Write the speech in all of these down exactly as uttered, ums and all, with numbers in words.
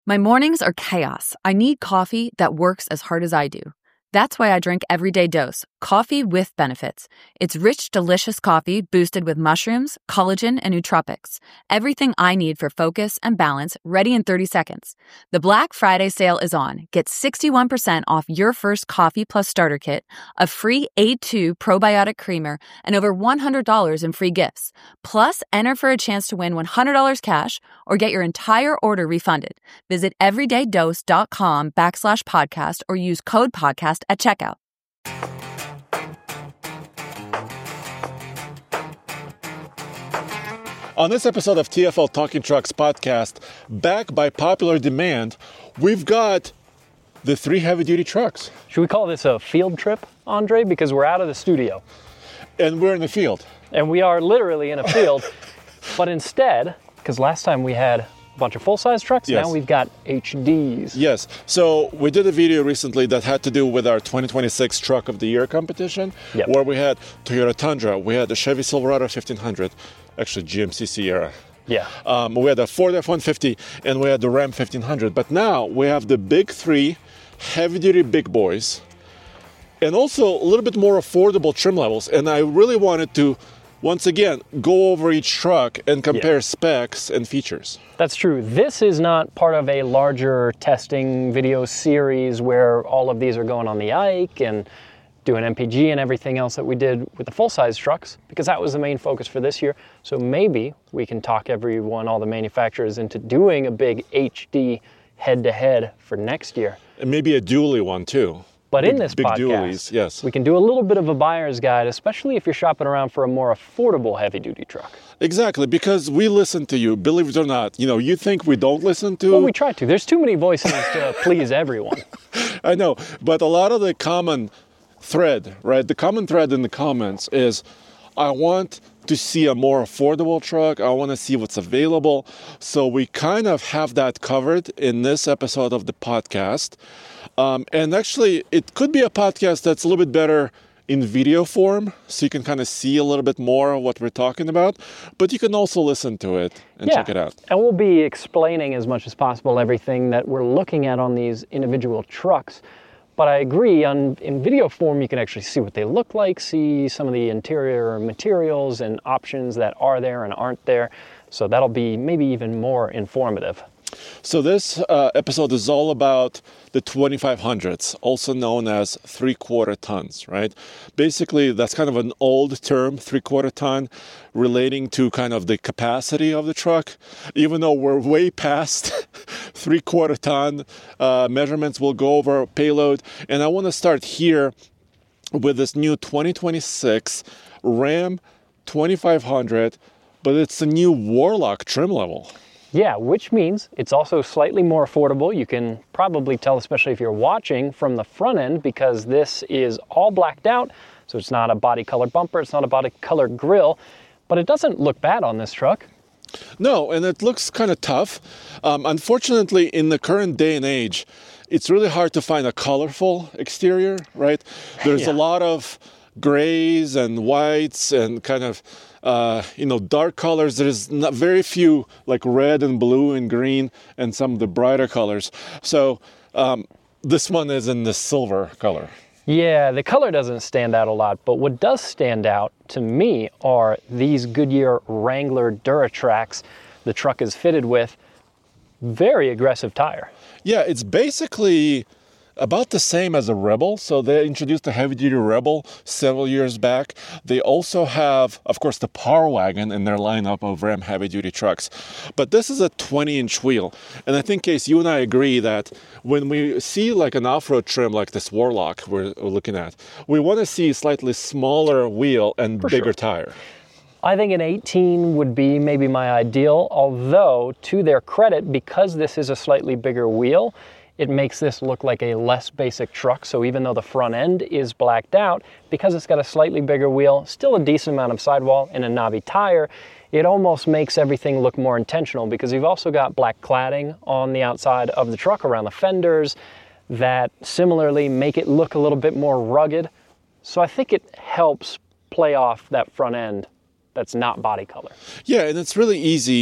My mornings are chaos. I need coffee that works as hard as I do. That's why I drink Everyday Dose, coffee with benefits. It's rich, delicious coffee boosted with mushrooms, collagen, and nootropics. Everything I need for focus and balance, ready in thirty seconds. The Black Friday sale is on. Get sixty-one percent off your first Coffee Plus starter kit, a free A two probiotic creamer, and over one hundred dollars in free gifts. Plus, enter for a chance to win one hundred dollars cash or get your entire order refunded. Visit everydaydose.com backslash podcast or use code podcast at checkout. On this episode of T F L Talking Trucks podcast, back by popular demand, we've got the three heavy-duty trucks. Should we call this a field trip, Andre? Because we're out of the studio. And we're in the field. And we are literally in a field. But instead, because last time we had a bunch of full-size trucks, yes. Now we've got H Ds. Yes. So we did a video recently that had to do with our twenty twenty-six Truck of the Year competition, yep. where we had Toyota Tundra, we had the Chevy Silverado fifteen hundred, actually G M C Sierra. Yeah. Um, we had the Ford F one fifty, and we had the Ram fifteen hundred. But now we have the big three heavy-duty big boys, and also a little bit more affordable trim levels. And I really wanted to, once again, go over each truck and compare yeah. specs and features. That's true. This is not part of a larger testing video series where all of these are going on the Ike and doing M P G and everything else that we did with the full-size trucks, because that was the main focus for this year. So maybe we can talk everyone, all the manufacturers, into doing a big H D head-to-head for next year. And maybe a dually one too. But big, in this big podcast, dualies, yes. we can do a little bit of a buyer's guide, especially if you're shopping around for a more affordable heavy-duty truck. Exactly, because we listen to you, believe it or not. You know, you think we don't listen to... Well, we try to. There's too many voices to please everyone. I know, but a lot of the common thread, right? The common thread in the comments is, I want to see a more affordable truck. I want to see what's available. So we kind of have that covered in this episode of the podcast. Um, and actually, it could be a podcast that's a little bit better in video form, so you can kind of see a little bit more of what we're talking about, but you can also listen to it and yeah. check it out. And we'll be explaining as much as possible everything that we're looking at on these individual trucks. But I agree, on, in video form, you can actually see what they look like, see some of the interior materials and options that are there and aren't there. So that'll be maybe even more informative. So this uh, episode is all about the twenty-five hundreds, also known as three-quarter tons, right? Basically, that's kind of an old term, three-quarter ton, relating to kind of the capacity of the truck. Even though we're way past three-quarter ton uh, measurements, we'll go over payload. And I want to start here with this new twenty twenty-six Ram twenty-five hundred, but it's a new Warlock trim level. Yeah, which means it's also slightly more affordable. You can probably tell, especially if you're watching from the front end, because this is all blacked out. So it's not a body color bumper, it's not a body color grille, but it doesn't look bad on this truck. No, and it looks kind of tough. Um, unfortunately, in the current day and age, it's really hard to find a colorful exterior, right? There's yeah. a lot of grays and whites and kind of Uh, you know, dark colors. There's not very few like red and blue and green and some of the brighter colors. So um, this one is in the silver color. Yeah, the color doesn't stand out a lot, but what does stand out to me are these Goodyear Wrangler Duratracs the truck is fitted with. Very aggressive tire. Yeah, it's basically about the same as a Rebel. So they introduced the heavy-duty Rebel several years back. They also have, of course, the Power Wagon in their lineup of Ram heavy-duty trucks. But this is a twenty-inch wheel. And I think, Case, you and I agree that when we see like an off-road trim like this Warlock we're looking at, we want to see slightly smaller wheel and For bigger sure. tire. I think an eighteen would be maybe my ideal, although to their credit, because this is a slightly bigger wheel, it makes this look like a less basic truck. So even though the front end is blacked out, because it's got a slightly bigger wheel, still a decent amount of sidewall and a knobby tire, it almost makes everything look more intentional, because you've also got black cladding on the outside of the truck around the fenders that similarly make it look a little bit more rugged. So I think it helps play off that front end that's not body color. Yeah, and it's really easy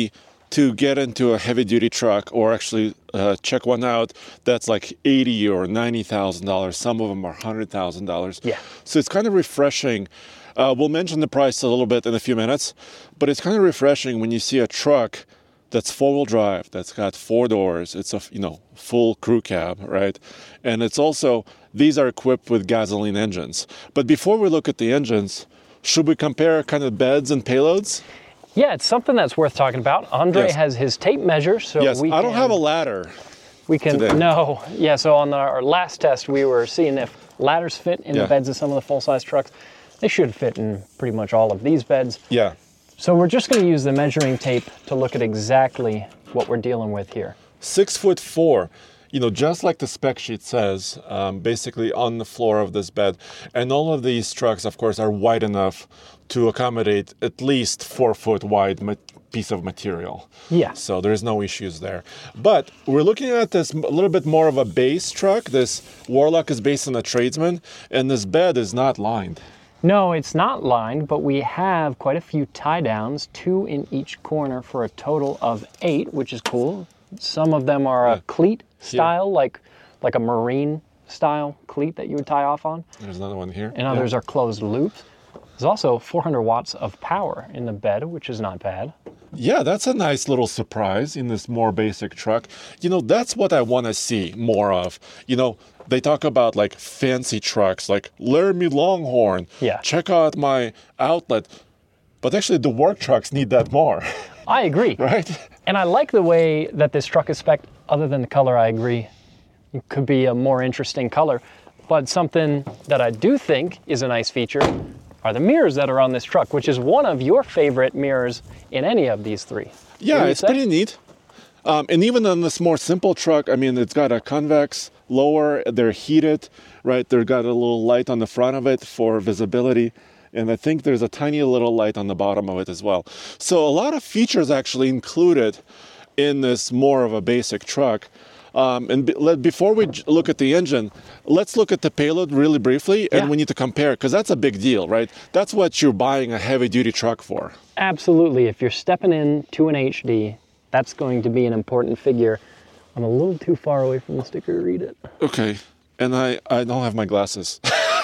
to get into a heavy duty truck or actually uh, check one out that's like eighty or ninety thousand dollars. Some of them are one hundred thousand dollars. Yeah. So it's kind of refreshing. Uh, we'll mention the price a little bit in a few minutes, but it's kind of refreshing when you see a truck that's four-wheel drive, that's got four doors, it's a you know full crew cab, right? And it's also, these are equipped with gasoline engines. But before we look at the engines, should we compare kind of beds and payloads? Yeah, it's something that's worth talking about. Andre Yes. has his tape measure, so Yes, we I don't can, have a ladder. we can today. no. Yeah, so on our last test, we were seeing if ladders fit in Yeah. the beds of some of the full-size trucks. They should fit in pretty much all of these beds. Yeah. So we're just going to use the measuring tape to look at exactly what we're dealing with here. Six foot four, you know, just like the spec sheet says, um, basically on the floor of this bed. And all of these trucks, of course, are wide enough to accommodate at least four foot wide ma- piece of material. Yeah. So there's no issues there. But we're looking at this a little bit more of a base truck. This Warlock is based on a Tradesman, and this bed is not lined. No, it's not lined, but we have quite a few tie downs, two in each corner for a total of eight, which is cool. Some of them are a cleat style, like like a marine style cleat that you would tie off on, There's another one here. and others are closed loops. There's also four hundred watts of power in the bed, which is not bad. Yeah, that's a nice little surprise in this more basic truck. You know, that's what I want to see more of. You know, they talk about like fancy trucks, like Laramie Longhorn. Yeah. Check out my outlet. But actually, the work trucks need that more, I agree. right? And I like the way that this truck is spec'd. Other than the color, I agree. It could be a more interesting color. But something that I do think is a nice feature are the mirrors that are on this truck, which is one of your favorite mirrors in any of these three. Yeah, Wouldn't you it's say? pretty neat. Um, and even on this more simple truck, I mean, it's got a convex lower, they're heated, right? They've got a little light on the front of it for visibility. And I think there's a tiny little light on the bottom of it as well. So a lot of features actually included in this more of a basic truck. Um, and be, let, before we j- look at the engine, let's look at the payload really briefly, and Yeah. we need to compare, because that's a big deal, right? That's what you're buying a heavy-duty truck for. Absolutely. If you're stepping in to an H D, that's going to be an important figure. I'm a little too far away from the sticker to read it. Okay, and I, I don't have my glasses.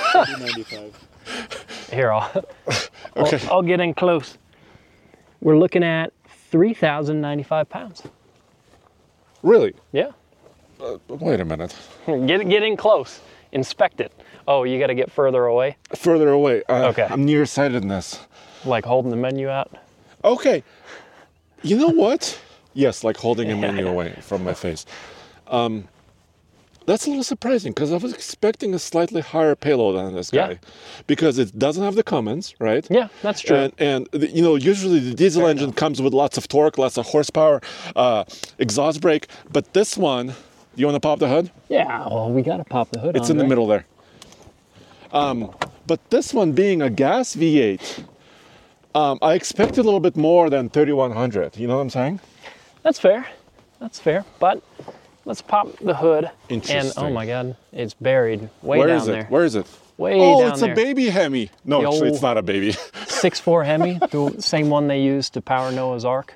Here, I'll, Okay. I'll, I'll get in close. We're looking at three thousand ninety-five pounds. Really? Yeah. Uh, wait a minute. Get, get in close. Inspect it. Oh, you got to get further away, Further away. Uh, Okay. I'm nearsightedness. like holding the menu out. Okay. You know what? Yes, like holding a menu away from my face. Um, that's a little surprising because I was expecting a slightly higher payload on this guy, Yeah. because it doesn't have the Cummins, right? Yeah, that's true. And, and the- you know, usually the diesel engine comes with lots of torque, lots of horsepower, uh, exhaust brake. But this one, you want to pop the hood? Yeah, well, we got to pop the hood It's in the Andre. middle there. Um, but this one being a gas V eight, um, I expected a little bit more than thirty-one hundred. You know what I'm saying? That's fair. That's fair. But let's pop the hood. And Interesting. oh my God, it's buried way Where down is it? there. Where is it? Way oh, down it's there. a baby Hemi. No, The actually, it's old- not a baby. six four Hemi, the same one they used to power Noah's Ark.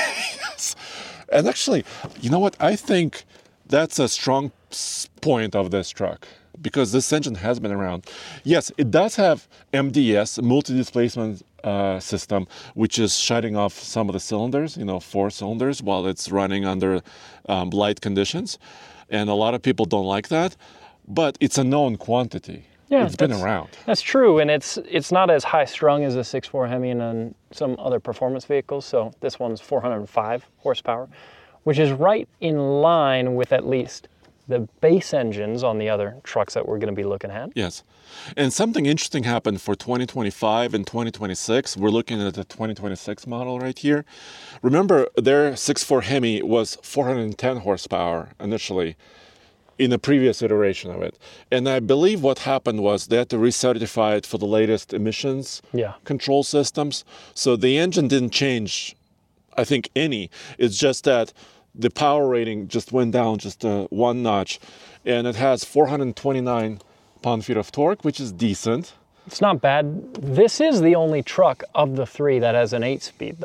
And actually, you know what? I think that's a strong s- point of this truck, because this engine has been around. Yes, it does have M D S, multi-displacement uh, system, which is shutting off some of the cylinders, you know, four cylinders, while it's running under um, light conditions. And a lot of people don't like that, but it's a known quantity. Yeah, it's been that's- around. That's true, and it's it's not as high strung as a six four Hemi and some other performance vehicles. So this one's four hundred five horsepower, which is right in line with at least the base engines on the other trucks that we're going to be looking at. Yes. And something interesting happened for twenty twenty-five and twenty twenty-six. We're looking at the twenty twenty-six model right here. Remember, their six four Hemi was four hundred ten horsepower initially in the previous iteration of it. And I believe what happened was they had to recertify it for the latest emissions Yeah. control systems. So the engine didn't change, I think, any. It's just that the power rating just went down just uh, one notch. And it has four hundred twenty-nine pound-feet of torque, which is decent. It's not bad. This is the only truck of the three that has an eight-speed, though.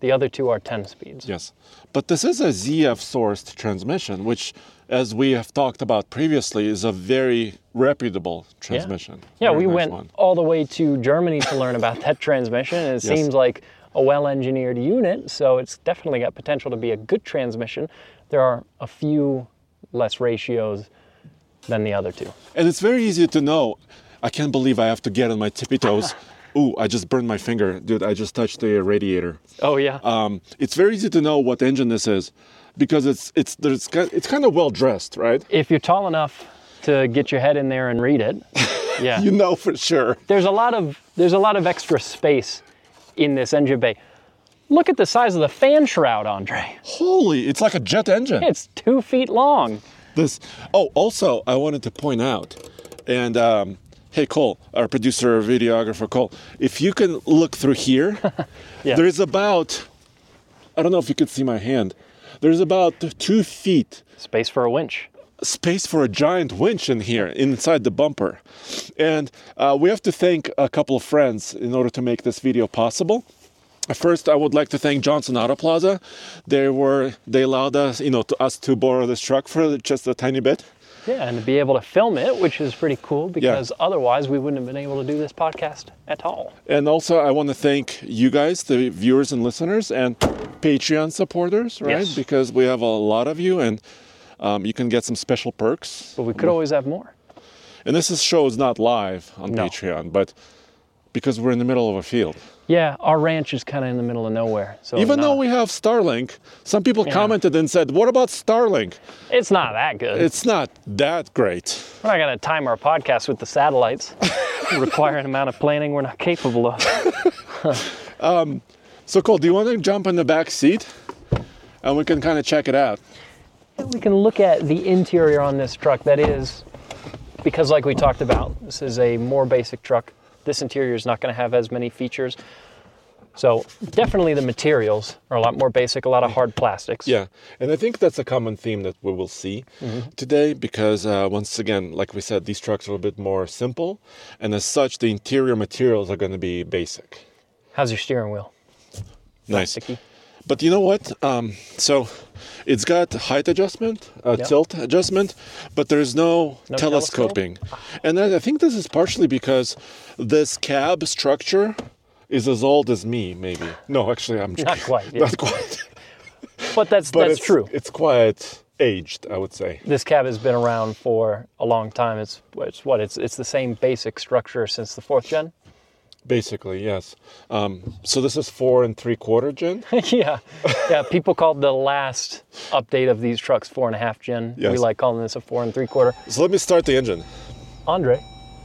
The other two are ten speeds. Yes. But this is a Z F-sourced transmission, which, as we have talked about previously, is a very reputable transmission. Yeah, yeah Very we nice went one. all the way to Germany to learn about that transmission, and it Yes. seems like a well-engineered unit, so it's definitely got potential to be a good transmission. There are a few less ratios than the other two. And it's very easy to know. I can't believe I have to get on my tippy toes. Ooh, I just burned my finger. Dude, I just touched the radiator. Oh, yeah. Um, it's very easy to know what engine this is because it's it's there's ki- it's kind of well dressed, right? If you're tall enough to get your head in there and read it, yeah. You know for sure. There's a lot of there's a lot of extra space in this engine bay. Look at the size of the fan shroud, Andre. Holy, it's like a jet engine. It's two feet long. This. Oh, also, I wanted to point out, and um, hey, Cole, our producer, videographer, Cole, if you can look through here, Yeah. there's about, I don't know if you could see my hand, there's about two feet Space for a winch. space for a giant winch in here inside the bumper. And uh, we have to thank a couple of friends in order to make this video possible. First, I would like to thank Johnson Auto Plaza. They were they allowed us, you know, to us to borrow this truck for just a tiny bit. Yeah, and to be able to film it, which is pretty cool because otherwise we wouldn't have been able to do this podcast at all. And also, I want to thank you guys, the viewers and listeners, and Patreon supporters, right? Yes. Because we have a lot of you, and um, you can get some special perks. But we could always have more. And this is, show is not live on No. Patreon, but because we're in the middle of a field. Yeah, our ranch is kind of in the middle of nowhere. So Even not- though we have Starlink, some people Yeah. commented and said, what about Starlink? it's not that good. It's not that great. We're not going to time our podcast with the satellites, require an amount of planning we're not capable of. So Cole, do you want to jump in the back seat? And we can kind of check it out. We can look at the interior on this truck. That is, because like we talked about, this is a more basic truck. This interior is not going to have as many features. So definitely the materials are a lot more basic, a lot of hard plastics. Yeah, and I think that's a common theme that we will see today because, uh, once again, like we said, these trucks are a bit more simple, and as such, the interior materials are going to be basic. How's your steering wheel? Nice. Plasticky? But you know what? Um, so it's got height adjustment, uh, Yep. tilt adjustment, but there's no, No telescoping. And I I think this is partially because this cab structure is as old as me, maybe. No, actually, I'm Not quite, yeah. Not quite. But that's But that's it's, true. It's quite aged, I would say. This cab has been around for a long time. It's it's what it's it's the same basic structure since the fourth gen. Basically, yes. Um, so this is four and three quarter gen. yeah, yeah. People called the last update of these trucks four and a half gen. Yes. We like calling this a four and three quarter. So let me start the engine. Andre,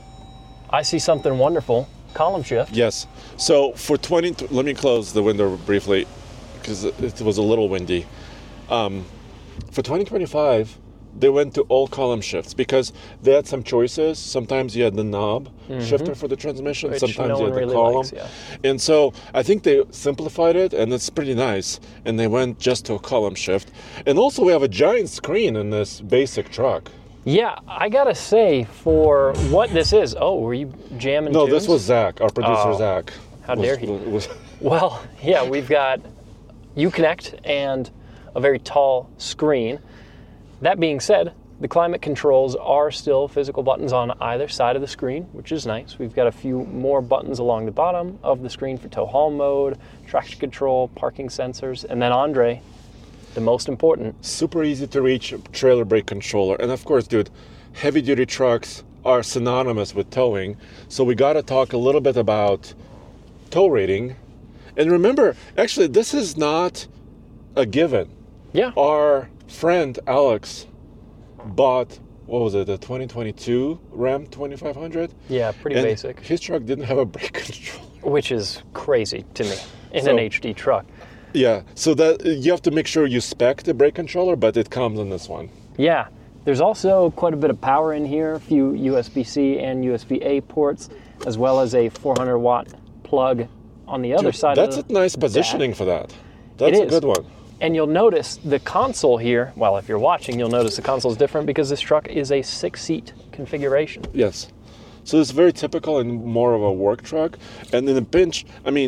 I see something wonderful. Column shift. Yes. So for twenty, let me close the window briefly because it was a little windy. Um, for twenty twenty-five, they went to all column shifts because they had some choices. Sometimes you had the knob shifter for the transmission. Which Sometimes no you one had the really column. likes, yeah. And so I think they simplified it, and it's pretty nice. And they went just to a column shift. And also we have a giant screen in this basic truck. Yeah, I gotta say, for what this is, oh, were you jamming No, tunes? this was Zach, our producer Oh, Zach. how was- dare he. was- Well, yeah, we've got Uconnect and a very tall screen. That being said, the climate controls are still physical buttons on either side of the screen, which is nice. We've got a few more buttons along the bottom of the screen for tow haul mode, traction control, parking sensors, and then Andre, the most important. Super easy to reach trailer brake controller. And of course, dude, heavy duty trucks are synonymous with towing. So we got to talk a little bit about tow rating. And remember, actually, this is not a given. Yeah, Our friend Alex bought, what was it, the twenty twenty-two Ram twenty-five hundred? yeah, pretty And basic, his truck didn't have a brake controller. which is crazy to me in So- an H D truck. Yeah, so that you have to make sure you spec the brake controller, but it comes on this one. Yeah, there's also quite a bit of power in here, a few U S B C and U S B A ports, as well as a four hundred watt plug on the other Dude, side that's of the a nice jack. positioning for that. That's It a is. good one. And you'll notice the console here, well, if you're watching, you'll notice the console is different because this truck is a six-seat configuration. Yes. So it's very typical and more of a work truck. And in a pinch, I mean,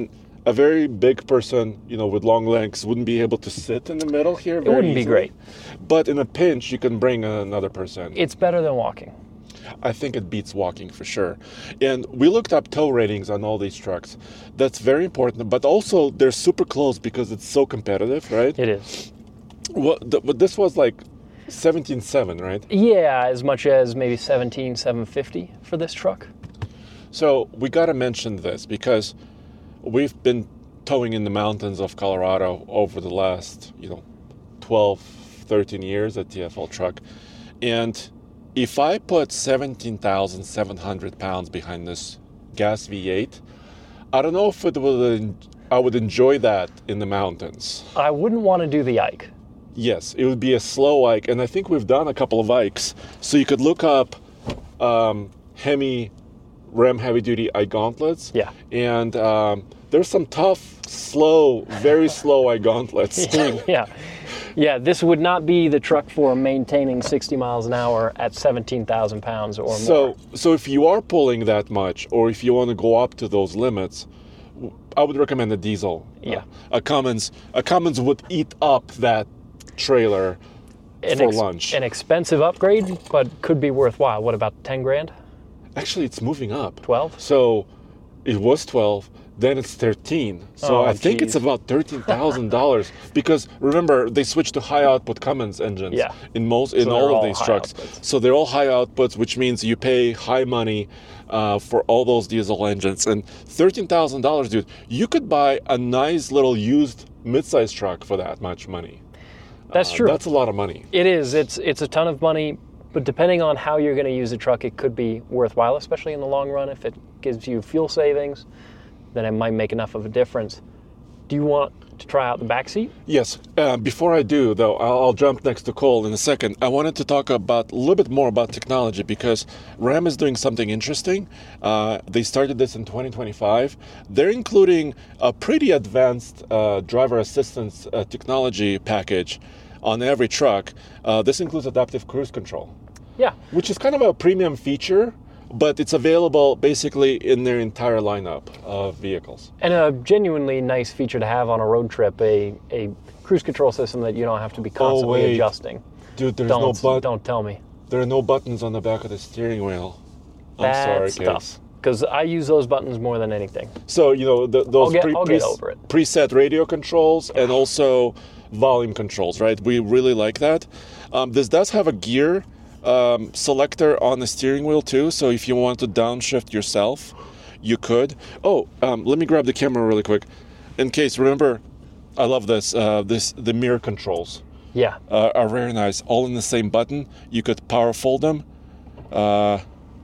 a very big person, you know, with long legs wouldn't be able to sit in the middle here. It wouldn't be great. But in a pinch, you can bring another person. It's better than walking. I think it beats walking for sure. And we looked up tow ratings on all these trucks. That's very important, but also they're super close because it's so competitive, right? It is. Well, th- but this was like seventeen seven, right? Yeah, as much as maybe seventeen seven fifty for this truck. So we got to mention this because we've been towing in the mountains of Colorado over the last, you know, twelve, thirteen years at T F L Truck. And if I put seventeen thousand seven hundred pounds behind this gas V eight, I don't know if it would, I would enjoy that in the mountains. I wouldn't want to do the Ike. Yes, it would be a slow Ike, and I think we've done a couple of Ikes. So you could look up um, Hemi Ram Heavy Duty Ike gauntlets. Yeah. And um, there's some tough, slow, very slow Ike gauntlets. yeah. Yeah, this would not be the truck for maintaining sixty miles an hour at seventeen thousand pounds or so, more. So if you are pulling that much, or if you want to go up to those limits, I would recommend a diesel. Yeah. Uh, a Cummins, a Cummins would eat up that trailer An for ex- lunch. An expensive upgrade, but could be worthwhile. What about ten grand? Actually, it's moving up. twelve? So it was twelve, then it's thirteen. So Oh, I think geez. it's about thirteen thousand dollars because remember they switched to high output Cummins engines Yeah. in most in So all they're of all these high trucks. outputs. So they're all high outputs, which means you pay high money uh, for all those diesel engines. And thirteen thousand dollars, dude, you could buy a nice little used midsize truck for that much money. That's Uh, true. That's a lot of money. It is. It's it's a ton of money, but depending on how you're going to use the truck, it could be worthwhile, especially in the long run. If it gives you fuel savings, then it might make enough of a difference. Do you want to try out the back seat? Yes. Uh, before I do, though, I'll, I'll jump next to Cole in a second. I wanted to talk about a little bit more about technology because Ram is doing something interesting. Uh, they started this in twenty twenty-five. They're including a pretty advanced uh, driver assistance uh, technology package on every truck. Uh, this includes adaptive cruise control, Yeah. which is kind of a premium feature, but it's available basically in their entire lineup of vehicles. And a genuinely nice feature to have on a road trip, a, a cruise control system that you don't have to be constantly wait. adjusting. Dude, there's Don't, no but- don't tell me. There are no buttons on the back of the steering wheel. I'm Bad sorry, stuff. Case. Because I use those buttons more than anything. So, you know, the, those I'll get- pre- I'll pre- get over it. preset radio controls and also volume controls, right? We really like that. Um, this does have a gear um, selector on the steering wheel too, so if you want to downshift yourself, you could. Oh, um, let me grab the camera really quick. In case, remember, I love this. Uh, this the mirror controls Yeah. uh, are very nice, all in the same button. You could power fold them uh,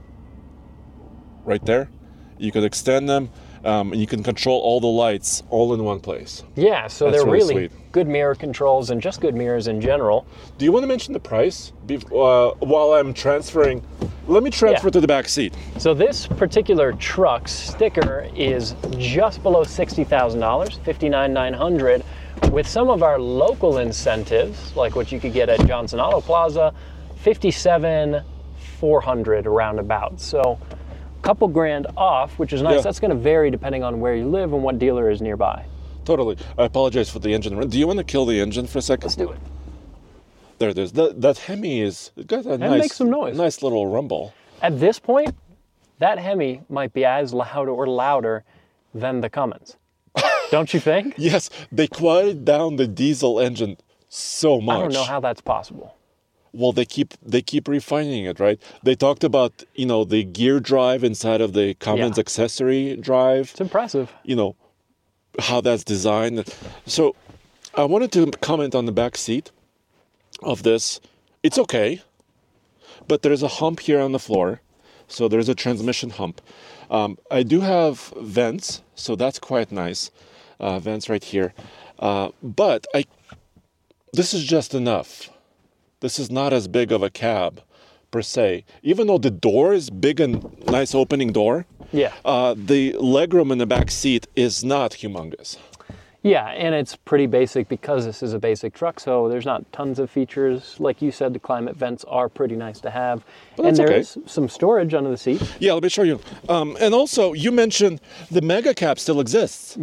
right there. You could extend them, um, and you can control all the lights all in one place. Yeah, so That's they're really really, sweet. good mirror controls and just good mirrors in general. Do you want to mention the price Be- uh, while I'm transferring? Let me transfer Yeah. to the back seat. So this particular truck sticker is just below sixty thousand dollars, fifty-nine thousand nine hundred dollars, with some of our local incentives, like what you could get at Johnson Auto Plaza, fifty-seven thousand four hundred dollars roundabout. So a couple grand off, which is nice. Yeah. That's going to vary depending on where you live and what dealer is nearby. Totally. I apologize for the engine. Do you want to kill the engine for a second? Let's do it. There it is. That, that Hemi is it got a That nice, makes some noise. nice little rumble. At this point, that Hemi might be as loud or louder than the Cummins. Don't you think? Yes, they quieted down the diesel engine so much. I don't know how that's possible. Well, they keep they keep refining it, right? They talked about, you know, the gear drive inside of the Cummins Yeah. accessory drive. It's impressive. You know, how that's designed. So I wanted to comment on the back seat of this. It's okay, but there's a hump here on the floor. So there's a transmission hump. Um, I do have vents, so that's quite nice. Uh, vents right here. Uh, but I, this is just enough. This is not as big of a cab per se. Even though the door is big and nice opening door, Yeah. uh, the legroom in the back seat is not humongous. Yeah, and it's pretty basic because this is a basic truck, so there's not tons of features. Like you said, the climate vents are pretty nice to have. Well, and that's okay. there's some storage under the seat. Yeah, let me show you. Um, and also, you mentioned the Mega Cab still exists. Yeah.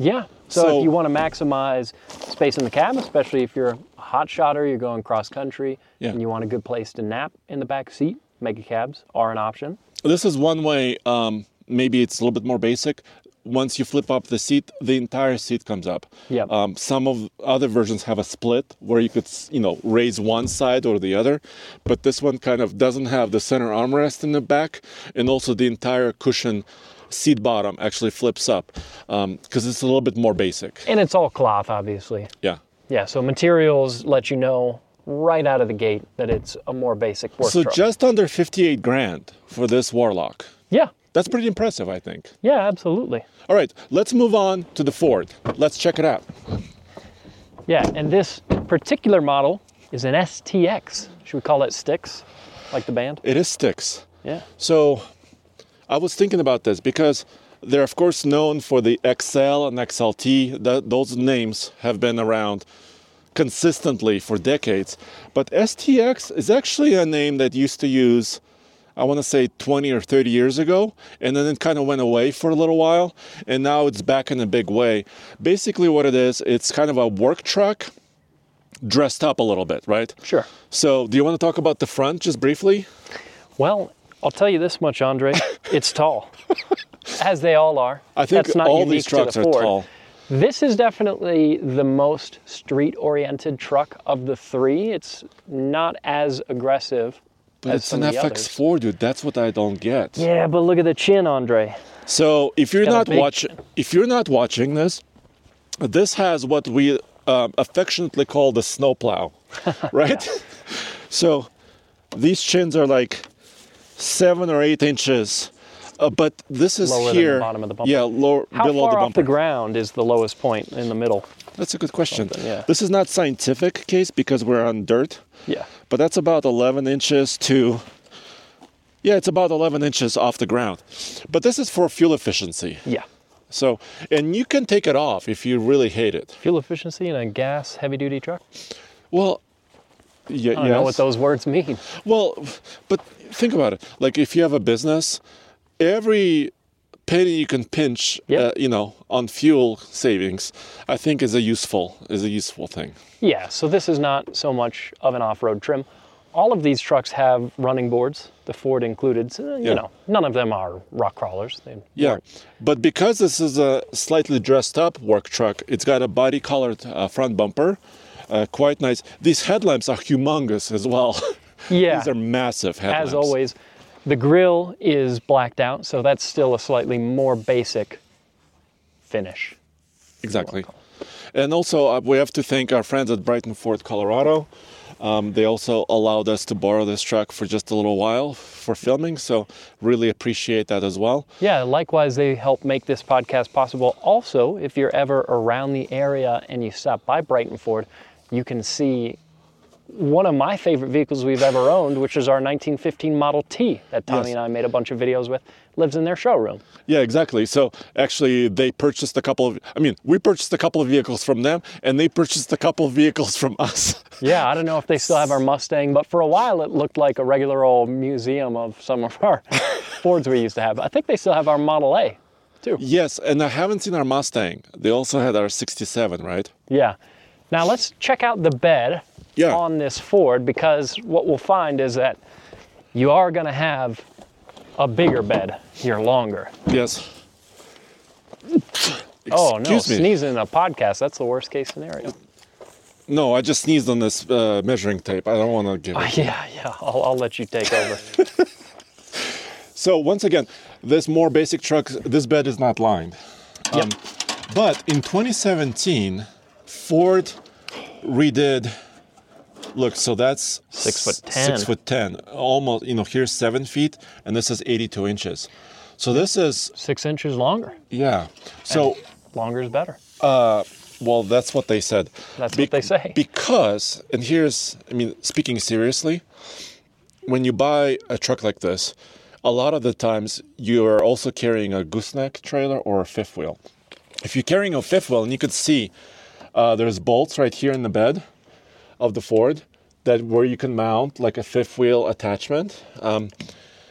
So, So- if you want to maximize space in the cab, especially if you're a hot shotter, you're going cross country, Yeah. and you want a good place to nap in the back seat, mega cabs are an option. This is one way, um, maybe it's a little bit more basic. Once you flip up the seat, the entire seat comes up. Yep. Um, some of other versions have a split where you could, you know, raise one side or the other, but this one kind of doesn't have the center armrest in the back, and also the entire cushion seat bottom actually flips up because it's a little bit more basic. And it's all cloth, obviously. Yeah. Yeah, so materials let you know right out of the gate that it's a more basic work So truck. just under fifty-eight grand for this Warlock. Yeah, That's pretty impressive, I think. yeah, absolutely. All right, let's move on to the Ford. Let's check it out. Yeah, and this particular model is an S T X. Should we call it Styx, like the band? It is Styx. Yeah. So I was thinking about this because they're, of course, known for the X L and X L T. Th- those names have been around consistently for decades. But S T X is actually a name that used to use, I want to say twenty or thirty years ago, and then it kind of went away for a little while, and now it's back in a big way. Basically what it is, it's kind of a work truck dressed up a little bit, right? Sure. So do you want to talk about the front just briefly? Well, I'll tell you this much, Andre. It's tall, as they all are. I think That's not all unique these trucks to are the Ford. tall. This is definitely the most street-oriented truck of the three. It's not as aggressive But as it's some an of the F X others. four, dude. That's what I don't get. Yeah, but look at the chin, Andre. So if you're got a not big watching, if you're not watching this, this has what we um, affectionately call the snowplow, right? So these chins are like seven or eight inches, uh, but this is Lower than here. the bottom of the bumper. Yeah, lower How below far the off bumper. the ground is the lowest point in the middle? That's a good question. Something, yeah. This is not scientific case because we're on dirt, Yeah. but that's about eleven inches to. Yeah, it's about eleven inches off the ground. But this is for fuel efficiency. Yeah. So, and you can take it off if you really hate it. Fuel efficiency in a gas heavy-duty truck? Well, yeah, I don't yes. know what those words mean. Well, but think about it. Like if you have a business, every penny you can pinch, Yep. uh, you know, on fuel savings, I think is a useful is a useful thing. Yeah, so this is not so much of an off-road trim. All of these trucks have running boards, the Ford included. So, you Yeah. know, none of them are rock crawlers. They Yeah, work. but because this is a slightly dressed up work truck, it's got a body colored uh, front bumper, uh, quite nice. These headlamps are humongous as well. Yeah. These are massive headlamps. As always, the grille is blacked out, so that's still a slightly more basic finish. Exactly. And also, uh, we have to thank our friends at Brighton Ford Colorado. Um, they also allowed us to borrow this truck for just a little while for filming, so really appreciate that as well. Yeah, likewise, they help make this podcast possible. Also, if you're ever around the area and you stop by Brighton Ford, you can see one of my favorite vehicles we've ever owned, which is our nineteen fifteen Model T that Tommy Yes. and I made a bunch of videos with, lives in their showroom. Yeah, exactly. So actually, they purchased a couple of, I mean, we purchased a couple of vehicles from them, and they purchased a couple of vehicles from us. Yeah, I don't know if they still have our Mustang, but for a while it looked like a regular old museum of some of our Fords we used to have. I think they still have our Model A, too. Yes, and I haven't seen our Mustang. They also had our sixty-seven, right? Yeah. Now let's check out the bed Yeah. on this Ford, because what we'll find is that you are going to have a bigger bed here longer. Yes. Oh no, Excuse me. sneezing in a podcast, that's the worst case scenario. No, I just sneezed on this uh, measuring tape. I don't want to give Uh, it. yeah, yeah, I'll, I'll let you take over. So once again, this more basic truck, this bed is not lined. Yep. But in twenty seventeen, Ford redid. Look, so that's Six foot s- ten. Six foot ten. Almost, you know, here's seven feet, and this is eighty-two inches. So this is, Six inches longer. yeah. So, Longer is better. well, that's what they said. That's what they say. Because, and here's, I mean, speaking seriously, when you buy a truck like this, a lot of the times you are also carrying a gooseneck trailer or a fifth wheel. If you're carrying a fifth wheel, and you could see uh, there's bolts right here in the bed of the Ford that where you can mount like a fifth wheel attachment. Um,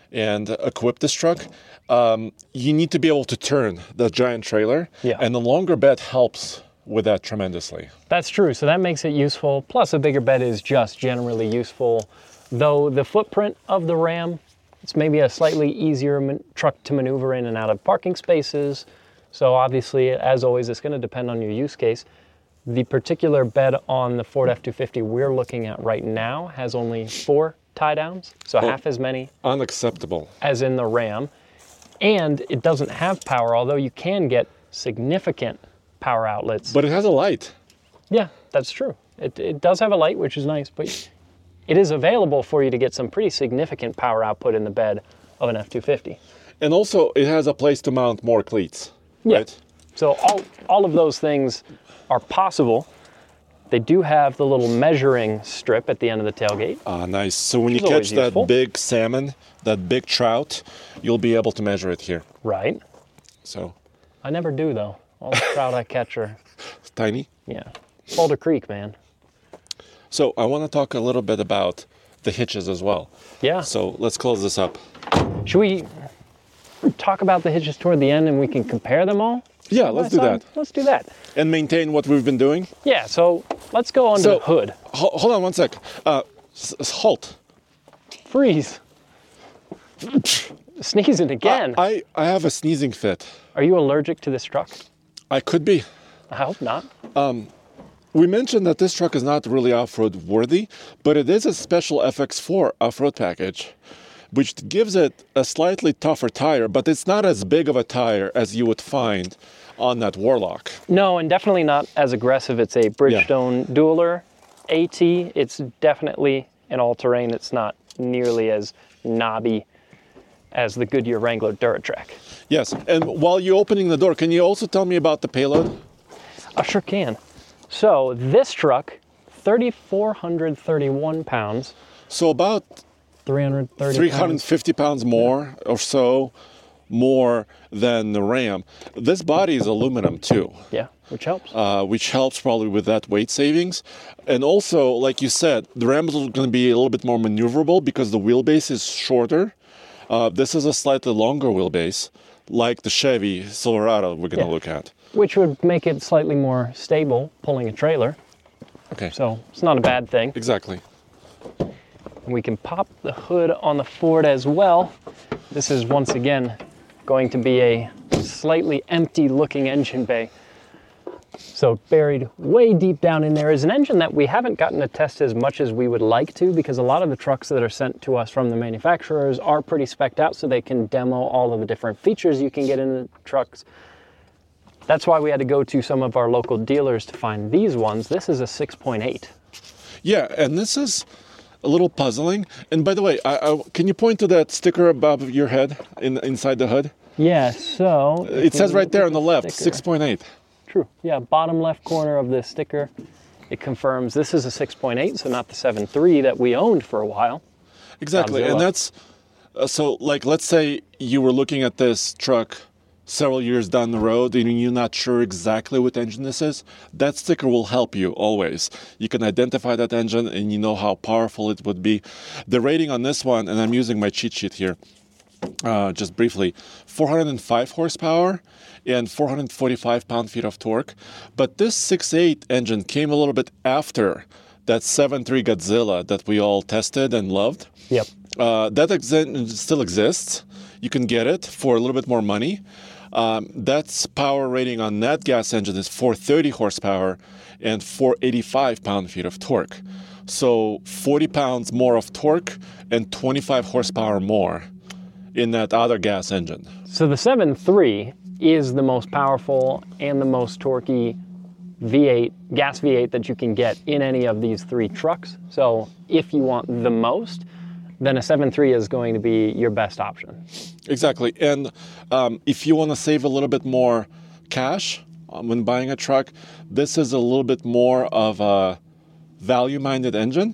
and equip this truck, um, you need to be able to turn the giant trailer. Yeah. And the longer bed helps with that tremendously. That's true. So that makes it useful. Plus, a bigger bed is just generally useful. Though the footprint of the Ram, it's maybe a slightly easier man- truck to maneuver in and out of parking spaces. So obviously, as always, it's going to depend on your use case. The particular bed on the Ford F two fifty we're looking at right now has only four tie downs, so Oh. half as many Unacceptable. as in the Ram. And it doesn't have power, although you can get significant power outlets. But it has a light. Yeah, that's true. It, it does have a light, which is nice, but it is available for you to get some pretty significant power output in the bed of an F two fifty. And also, it has a place to mount more cleats, Yeah. right? So all, all of those things are possible. They do have the little measuring strip at the end of the tailgate. Ah, nice. So when you Which is always catch that useful. big salmon, that big trout, you'll be able to measure it here. Right. So, I never do, though. All the trout I catch are, it's tiny. yeah. Boulder Creek, man. So I want to talk a little bit about the hitches as well. Yeah. So let's close this up. Should we talk about the hitches toward the end and we can compare them all? Yeah, let's do Side? that. Let's do that. And maintain what we've been doing. Yeah, so let's go under So- the hood. Ho- hold on one sec. Uh, s- s- halt. Freeze. Sneezing again. I, I have a sneezing fit. Are you allergic to this truck? I could be. I hope not. We mentioned that this truck is not really off-road worthy, but it is a special F X four off-road package, which gives it a slightly tougher tire, but it's not as big of a tire as you would find on that Warlock. No, and definitely not as aggressive. It's a Bridgestone Dueler AT. It's definitely an all-terrain. It's not nearly as knobby as the Goodyear Wrangler Duratrack. Yes, and while you're opening the door, can you also tell me about the payload? I sure can. So this truck, three thousand four hundred thirty-one pounds, So about three hundred thirty three hundred pounds. fifty pounds more or so, more than the Ram. This body is aluminum too. Yeah, which helps. Uh, which helps probably with that weight savings. And also, like you said, the Ram is going to be a little bit more maneuverable because the wheelbase is shorter. Uh, this is a slightly longer wheelbase, like the Chevy Silverado we're going to Yeah. look at. Which would make it slightly more stable pulling a trailer. Okay, So it's not a bad thing. exactly. We can pop the hood on the Ford as well. This is once again going to be a slightly empty looking engine bay. So buried way deep down in there is an engine that we haven't gotten to test as much as we would like to, because a lot of the trucks that are sent to us from the manufacturers are pretty spec'd out so they can demo all of the different features you can get in the trucks. That's why we had to go to some of our local dealers to find these ones. This is a six point eight. Yeah, and this is a little puzzling. And by the way, I, I, can you point to that sticker above your head in inside the hood? Yeah, so... if It says we right look there at on the left, sticker- six point eight. True. Yeah, bottom left corner of the sticker, it confirms this is a six point eight, so not the seven point three that we owned for a while. Exactly, Godzilla. and that's uh, so. Like, let's say you were looking at this truck several years down the road, and you're not sure exactly what engine this is. That sticker will help you always. You can identify that engine, and you know how powerful it would be. The rating on this one, and I'm using my cheat sheet here, uh, just briefly, four hundred five horsepower and four hundred forty-five pound-feet of torque. But this six point eight engine came a little bit after that seven point three Godzilla that we all tested and loved. Yep. Uh, that ex- still exists. You can get it for a little bit more money. Um, that's power rating on that gas engine is four hundred thirty horsepower and four hundred eighty-five pound-feet of torque. So forty pounds more of torque and twenty-five horsepower more in that other gas engine. So the seven point three is the most powerful and the most torquey V eight, gas V eight that you can get in any of these three trucks. So if you want the most, then a seven point three is going to be your best option. Exactly. And um, if you want to save a little bit more cash um, when buying a truck, this is a little bit more of a value-minded engine.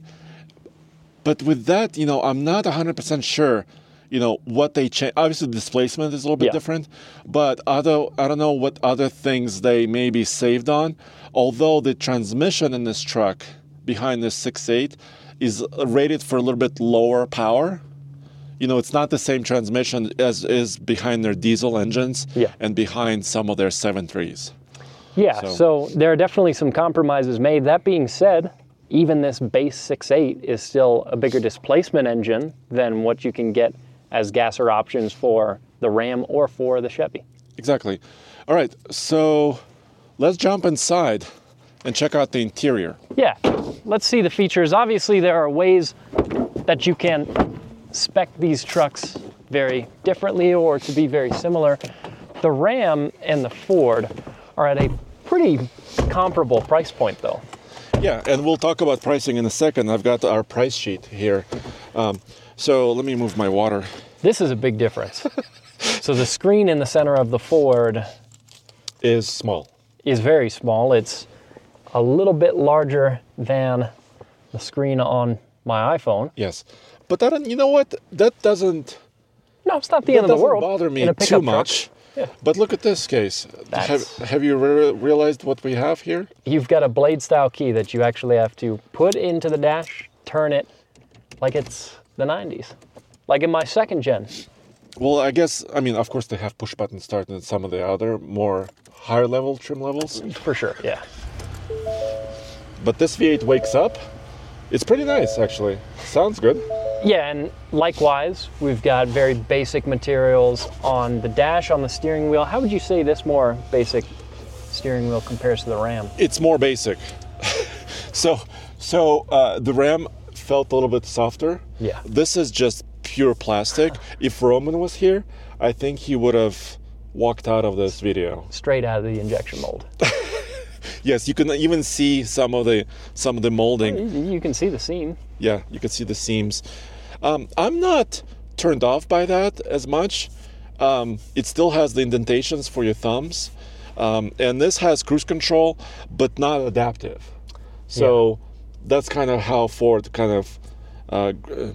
But with that, you know, I'm not one hundred percent sure, you know, what they change. Obviously, displacement is a little bit Yeah. different, but other, I don't know what other things they may be saved on. Although the transmission in this truck behind this six point eight is rated for a little bit lower power. you know, it's not the same transmission as is behind their diesel engines Yeah. and behind some of their seven threes. Yeah, So- so. there are definitely some compromises made. That being said, even this base six eight is still a bigger displacement engine than what you can get as gasser options for the Ram or for the Chevy. Exactly. All right, so let's jump inside and check out the interior. Yeah, let's see the features. Obviously, there are ways that you can spec these trucks very differently or to be very similar. The Ram and the Ford are at a pretty comparable price point, though. Yeah, and we'll talk about pricing in a second. I've got our price sheet here. Um, so let me move my water. This is a big difference. So the screen in the center of the Ford Is small. is very small. It's a little bit larger than the screen on my iPhone. Yes. But that, you know what? That doesn't, No, it's not the that end of the doesn't world. bother me in a too pickup truck. much. Yeah. But look at this case. That's- Have, have you re- realized what we have here? You've got a blade style key that you actually have to put into the dash, turn it like it's the nineties. Like in my second gen. Well, I guess, I mean, of course they have push button start in some of the other more higher level trim levels. For sure, yeah. But this V eight wakes up. It's pretty nice, actually. Sounds good. Yeah, and likewise, we've got very basic materials on the dash, on the steering wheel. How would you say this more basic steering wheel compares to the Ram? It's more basic. so, so uh, the Ram felt a little bit softer. Yeah. This is just pure plastic. If Roman was here, I think he would have walked out of this video. Straight out of the injection mold. Yes, you can even see some of the some of the molding. You you can see the seam. Yeah, you can see the seams. Um, I'm not turned off by that as much. Um, it still has the indentations for your thumbs. Um, and this has cruise control, but not adaptive. So that's kind of how Ford kind of uh,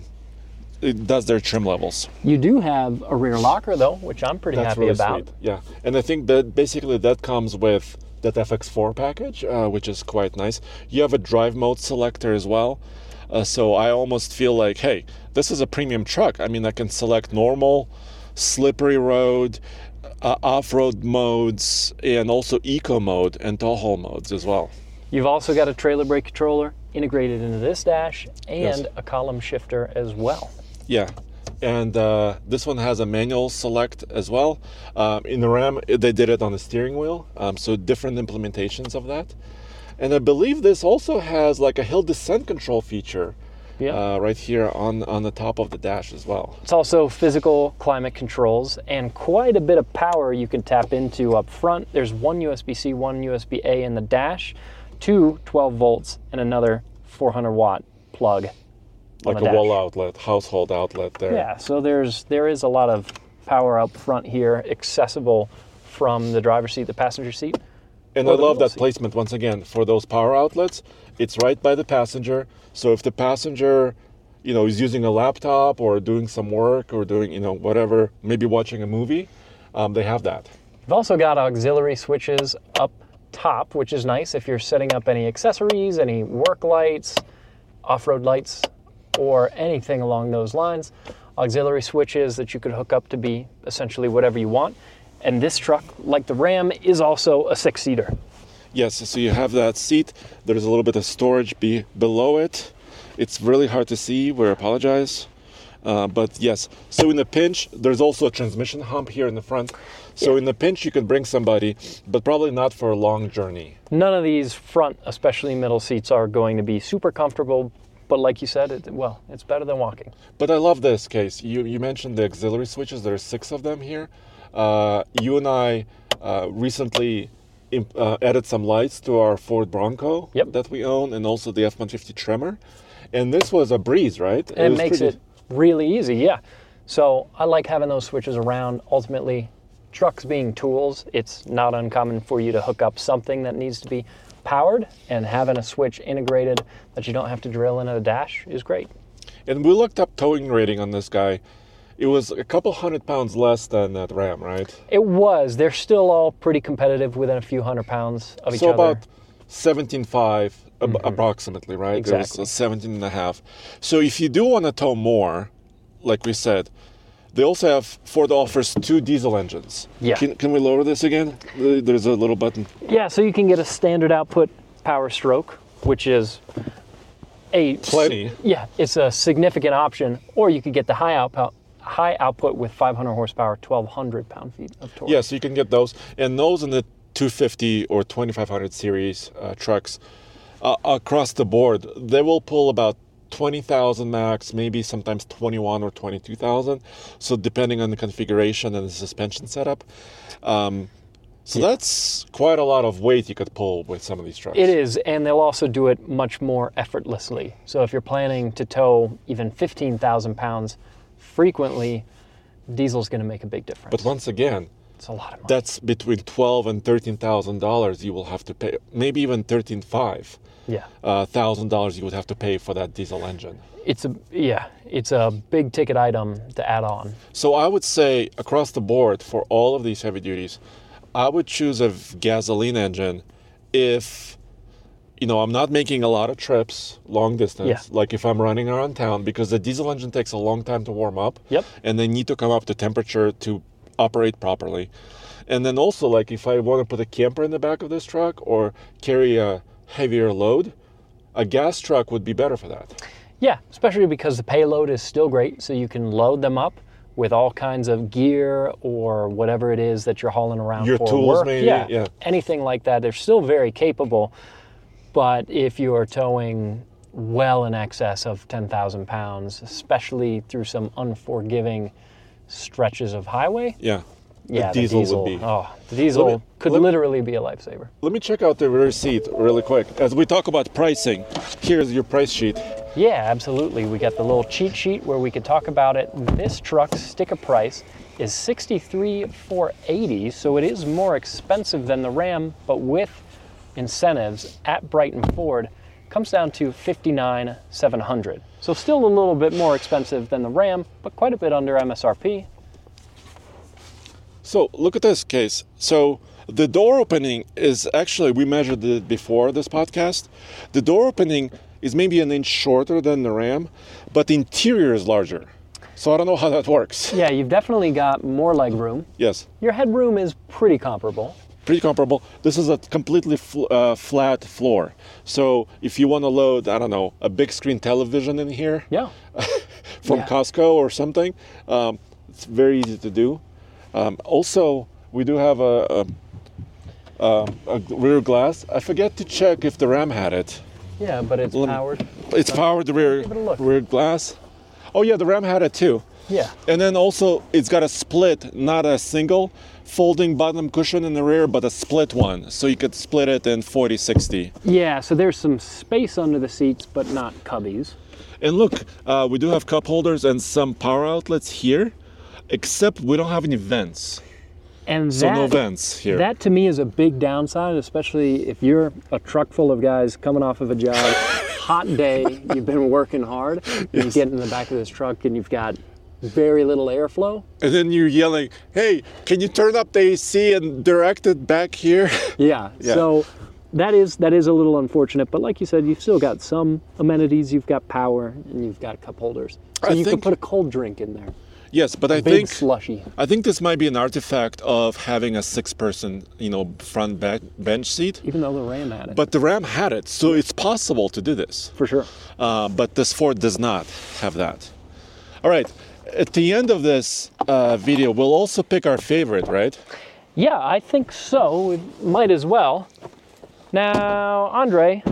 it does their trim levels. You do have a rear locker though, which I'm pretty That's happy really about. sweet. Yeah, and I think that basically that comes with that F X four package, uh, which is quite nice. You have a drive mode selector as well. Uh, so I almost feel like, hey, this is a premium truck. I mean, I can select normal, slippery road, uh, off-road modes, and also eco mode and tow haul modes as well. You've also got a trailer brake controller integrated into this dash and Yes. a column shifter as well. Yeah, and uh, this one has a manual select as well. Um, in the Ram, they did it on the steering wheel, um, so different implementations of that. And I believe this also has like a hill descent control feature Yeah. uh, right here on, on the top of the dash as well. It's also physical climate controls and quite a bit of power you can tap into up front. There's one U S B C, one U S B A in the dash, two twelve volts, and another four hundred watt plug. on Like the a wall dash. outlet, household outlet there. Yeah, so there's there is a lot of power up front here, accessible from the driver's seat, the passenger seat. And Or I the love middle that seat. placement once again for those power outlets. It's right by the passenger. So if the passenger, you know, is using a laptop or doing some work or doing, you know, whatever, maybe watching a movie, um, they have that. We've also got auxiliary switches up top, which is nice if you're setting up any accessories, any work lights, off-road lights, or anything along those lines. Auxiliary switches that you could hook up to be essentially whatever you want. And this truck, like the Ram, is also a six-seater. Yes, so you have that seat. There's a little bit of storage be below it. It's really hard to see. We apologize. Uh, but yes, so in the pinch, there's also a transmission hump here in the front. So Yeah. in the pinch, you can bring somebody, but probably not for a long journey. None of these front, especially middle seats, are going to be super comfortable. But like you said, it, well, it's better than walking. But I love this case. You you mentioned the auxiliary switches. There are six of them here. Uh, you and I uh, recently imp- uh, added some lights to our Ford Bronco Yep. that we own, and also the F one fifty Tremor. And this was a breeze, right? And it was makes pretty- it really easy, yeah. So I like having those switches around. Ultimately, trucks being tools, it's not uncommon for you to hook up something that needs to be powered, and having a switch integrated that you don't have to drill into the dash is great. And we looked up towing rating on this guy. It was a couple hundred pounds less than that Ram, right? It was. They're still all pretty competitive within a few hundred pounds of each So other. about seventeen five ab- approximately, right? It Exactly. was seventeen and a half. So if you do want to tow more, like we said, they also have, Ford offers two diesel engines. Yeah. Can, can we lower this again? There's a little button. Yeah, so you can get a standard output Power Stroke, which is a Plenty. Yeah, it's a significant option, or you could get the high output high output with five hundred horsepower, twelve hundred pound-feet of torque. Yeah, so you can get those, and those in the two fifty or twenty-five hundred series uh, trucks uh, across the board, they will pull about twenty thousand max, maybe sometimes twenty-one or twenty-two thousand. So depending on the configuration and the suspension setup. Um, so yeah. That's quite a lot of weight you could pull with some of these trucks. It is, and they'll also do it much more effortlessly. So if you're planning to tow even fifteen thousand pounds frequently, diesel's going to make a big difference. But once again, it's a lot of money. That's between twelve and thirteen thousand dollars you will have to pay, maybe even thirteen five. Yeah, uh, thousand dollars you would have to pay for that diesel engine. It's a yeah, it's a big ticket item to add on. So I would say across the board for all of these heavy duties, I would choose a gasoline engine if, you know, I'm not making a lot of trips long distance. Yeah. Like if I'm running around town, because the diesel engine takes a long time to warm up. Yep. And they need to come up to temperature to operate properly. And then also, like if I want to put a camper in the back of this truck or carry a heavier load, a gas truck would be better for that. Yeah, especially because the payload is still great, so you can load them up with all kinds of gear or whatever it is that you're hauling around Your for tools, work. maybe, yeah, yeah. Anything like that. They're still very capable, but if you are towing well in excess of ten thousand pounds, especially through some unforgiving stretches of highway, Yeah. yeah, the diesel, the diesel would be. Oh, the diesel Let me- could let me- literally be a lifesaver. Let me check out the rear seat really quick. As we talk about pricing, here's your price sheet. Yeah, absolutely. We got the little cheat sheet where we could talk about it. This truck's sticker price is sixty-three thousand four hundred eighty dollars, so it is more expensive than the Ram, but with incentives at Brighton Ford, comes down to fifty-nine thousand seven hundred dollars. So still a little bit more expensive than the Ram, but quite a bit under M S R P. So look at this case. So the door opening is actually, we measured it before this podcast. The door opening is maybe an inch shorter than the Ram, but the interior is larger. So I don't know how that works. Yeah, you've definitely got more leg room. Yes. Your headroom is pretty comparable. Pretty comparable. This is a completely fl- uh, flat floor. So if you want to load, I don't know, a big screen television in here Yeah. from Yeah. Costco or something, um, it's very easy to do. Um, also, we do have a, a, a, a rear glass. I forget to check if the Ram had it. Yeah, but it's Let me- powered. It's powered rear, Give it a look. rear glass. Oh yeah, the Ram had it too. Yeah. And then also it's got a split, not a single folding bottom cushion in the rear, but a split one. So you could split it in forty sixty. Yeah, so there's some space under the seats, but not cubbies. And look, uh, we do have cup holders and some power outlets here, except we don't have any vents. And So that, no vents here. that to me is a big downside, especially if you're a truck full of guys coming off of a job, hot day, you've been working hard, and you Yes. get in the back of this truck and you've got very little airflow. And then you're yelling, hey, can you turn up the A C and direct it back here? Yeah, Yeah. so that is that is a little unfortunate, but like you said, you've still got some amenities. You've got power and you've got cup holders. So I you think- could put a cold drink in there. Yes, but I Big think slushy. I think this might be an artifact of having a six-person, you know, front be- bench seat. Even though the Ram had it. But the Ram had it, so it's possible to do this. for sure. Uh, but this Ford does not have that. All right, at the end of this uh, video, we'll also pick our favorite, right? Yeah, I think so. We might as well. Now, Andre,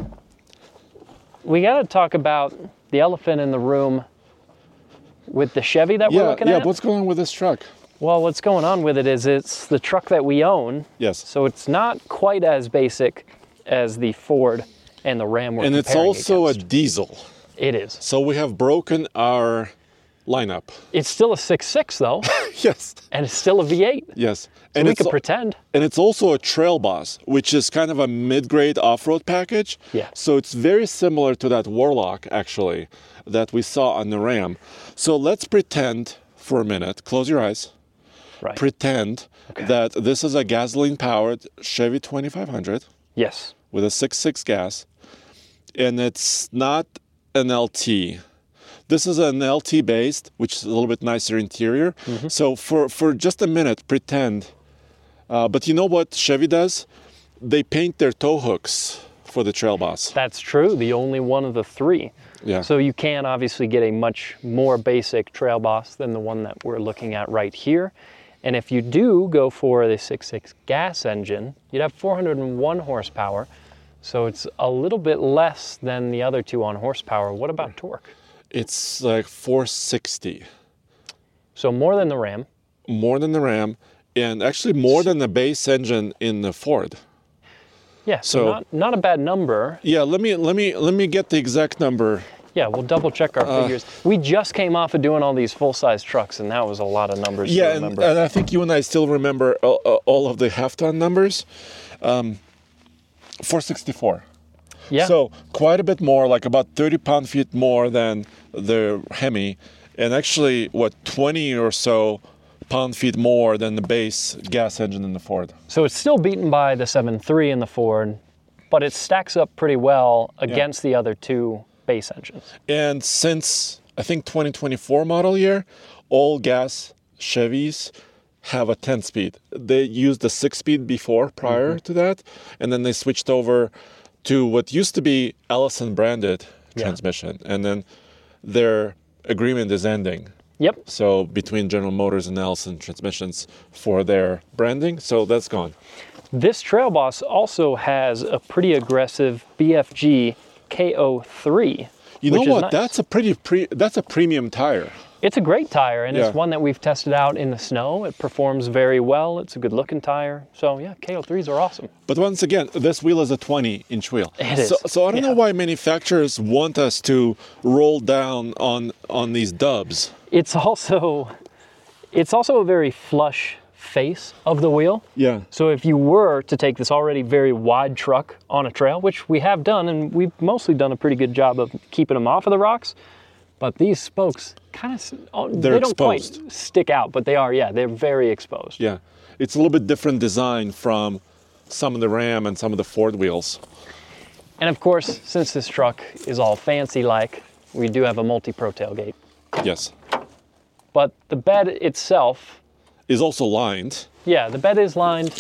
we got to talk about the elephant in the room with the Chevy that we're Yeah, looking yeah. at. What's going on with this truck? Well, what's going on with it is it's the truck that we own, Yes. so it's not quite as basic as the Ford and the Ram we're And it's comparing also against. a diesel. It is. So we have broken our lineup. It's still a six six though, Yes. and it's still a V eight. Yes. So And we it's could al- pretend. And it's also a Trail Boss, which is kind of a mid-grade off-road package. Yeah. So it's very similar to that Warlock, actually, that we saw on the Ram. So let's pretend for a minute, close your eyes, Right. pretend Okay. that this is a gasoline-powered Chevy twenty-five hundred yes. with a six point six gas, and it's not an L T. This is an L T based, which is a little bit nicer interior. Mm-hmm. So for, for just a minute, pretend. Uh, but you know what Chevy does? They paint their tow hooks for the Trail Boss. That's true, the only one of the three. Yeah. So you can obviously get a much more basic Trail Boss than the one that we're looking at right here. And if you do go for the six point six gas engine, you'd have four hundred one horsepower. So it's a little bit less than the other two on horsepower. What about torque? It's like four sixty. So more than the Ram. More than the Ram, and actually more than the base engine in the Ford. Yeah, so, So- not, not a bad number. Yeah, let me let me let me get the exact number. Yeah, we'll double check our Uh, figures. We just came off of doing all these full-size trucks, and that was a lot of numbers Yeah, to and, remember. and I think you and I still remember all, all of the half-ton numbers. Um, four sixty-four. yeah, So quite a bit more, like about thirty pound-feet more than the Hemi, and actually, what, twenty or so pound-feet more than the base gas engine in the Ford. so it's still beaten by the seven point three in the Ford, but it stacks up pretty well against the other two base engines. And since, I think, twenty twenty-four model year, all gas Chevys have a ten-speed. They used the six-speed before, prior Mm-hmm. to that, and then they switched over to what used to be Allison-branded Yeah. transmission, and then their agreement is ending. Yep. So between General Motors and Allison Transmissions for their branding, so that's gone. This Trail Boss also has a pretty aggressive B F G K O three. You know which is what? nice. That's a pretty pre- that's a premium tire. It's a great tire, and Yeah. it's one that we've tested out in the snow. It performs very well. It's a good-looking tire. So yeah, K O threes are awesome. But once again, this wheel is a twenty inch wheel. It is, So, so I don't know yeah. why manufacturers want us to roll down on on these dubs. It's also, it's also a very flush face of the wheel. Yeah. So if you were to take this already very wide truck on a trail, which we have done, and we've mostly done a pretty good job of keeping them off of the rocks, but these spokes kind of, They're they don't exposed. quite stick out, but they are, yeah, they're very exposed. Yeah. It's a little bit different design from some of the Ram and some of the Ford wheels. And of course, since this truck is all fancy-like, we do have a multi-pro tailgate. Yes. But the bed itself, Is also lined. yeah, the bed is lined.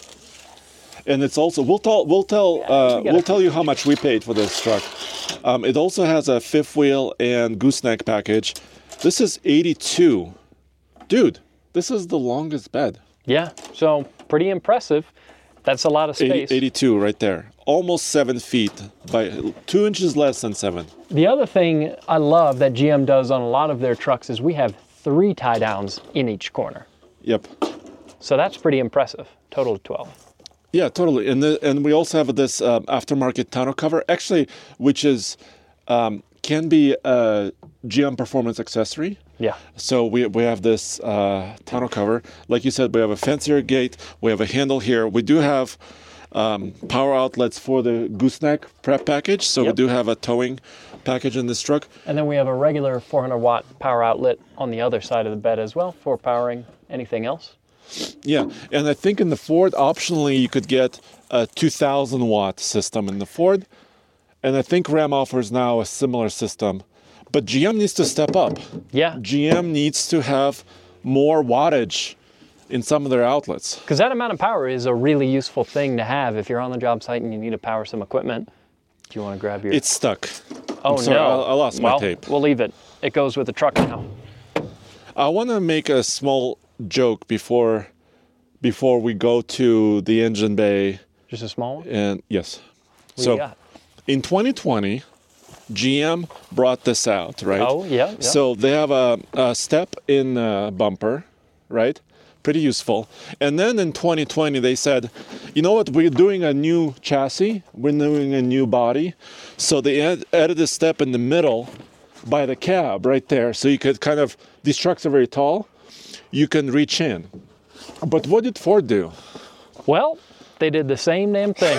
And it's also we'll tell we'll tell Yeah, uh, we got we'll a- tell you how much we paid for this truck. Um, it also has a fifth wheel and gooseneck package. This is eighty-two. Dude, this is the longest bed. Yeah, so pretty impressive. That's a lot of eighty, space. eighty-two right there. Almost seven feet by two inches less than seven. The other thing I love that G M does on a lot of their trucks is we have three tie downs in each corner. Yep. So that's pretty impressive. Total of twelve. Yeah, totally. And the, and we also have this um, aftermarket tonneau cover, actually, which is um, can be a G M performance accessory. Yeah. So we we have this uh, tonneau cover. Like you said, we have a fancier gate. We have a handle here. We do have um, power outlets for the gooseneck prep package. So we Yep. do have a towing package in this truck. And then we have a regular four hundred watt power outlet on the other side of the bed as well for powering anything else. Yeah, and I think in the Ford, optionally, you could get a two thousand watt system in the Ford. And I think Ram offers now a similar system. But G M needs to step up. Yeah, G M needs to have more wattage in some of their outlets. because that amount of power is a really useful thing to have if you're on the job site and you need to power some equipment. Do you want to grab your... It's stuck. oh, I'm sorry, no. I, I lost my well, tape. We'll leave it. It goes with the truck now. I want to make a small joke before before we go to the engine bay. Just a small one? And yes. What so you got? in twenty twenty, G M brought this out, right? Oh, yeah, yeah. So they have a, a step in uh, bumper, right? Pretty useful. And then in twenty twenty, they said, you know what? We're doing a new chassis. We're doing a new body. So they add, added a step in the middle by the cab right there. So you could kind of, these trucks are very tall. You can reach in. But what did Ford do? Well, they did the same damn thing.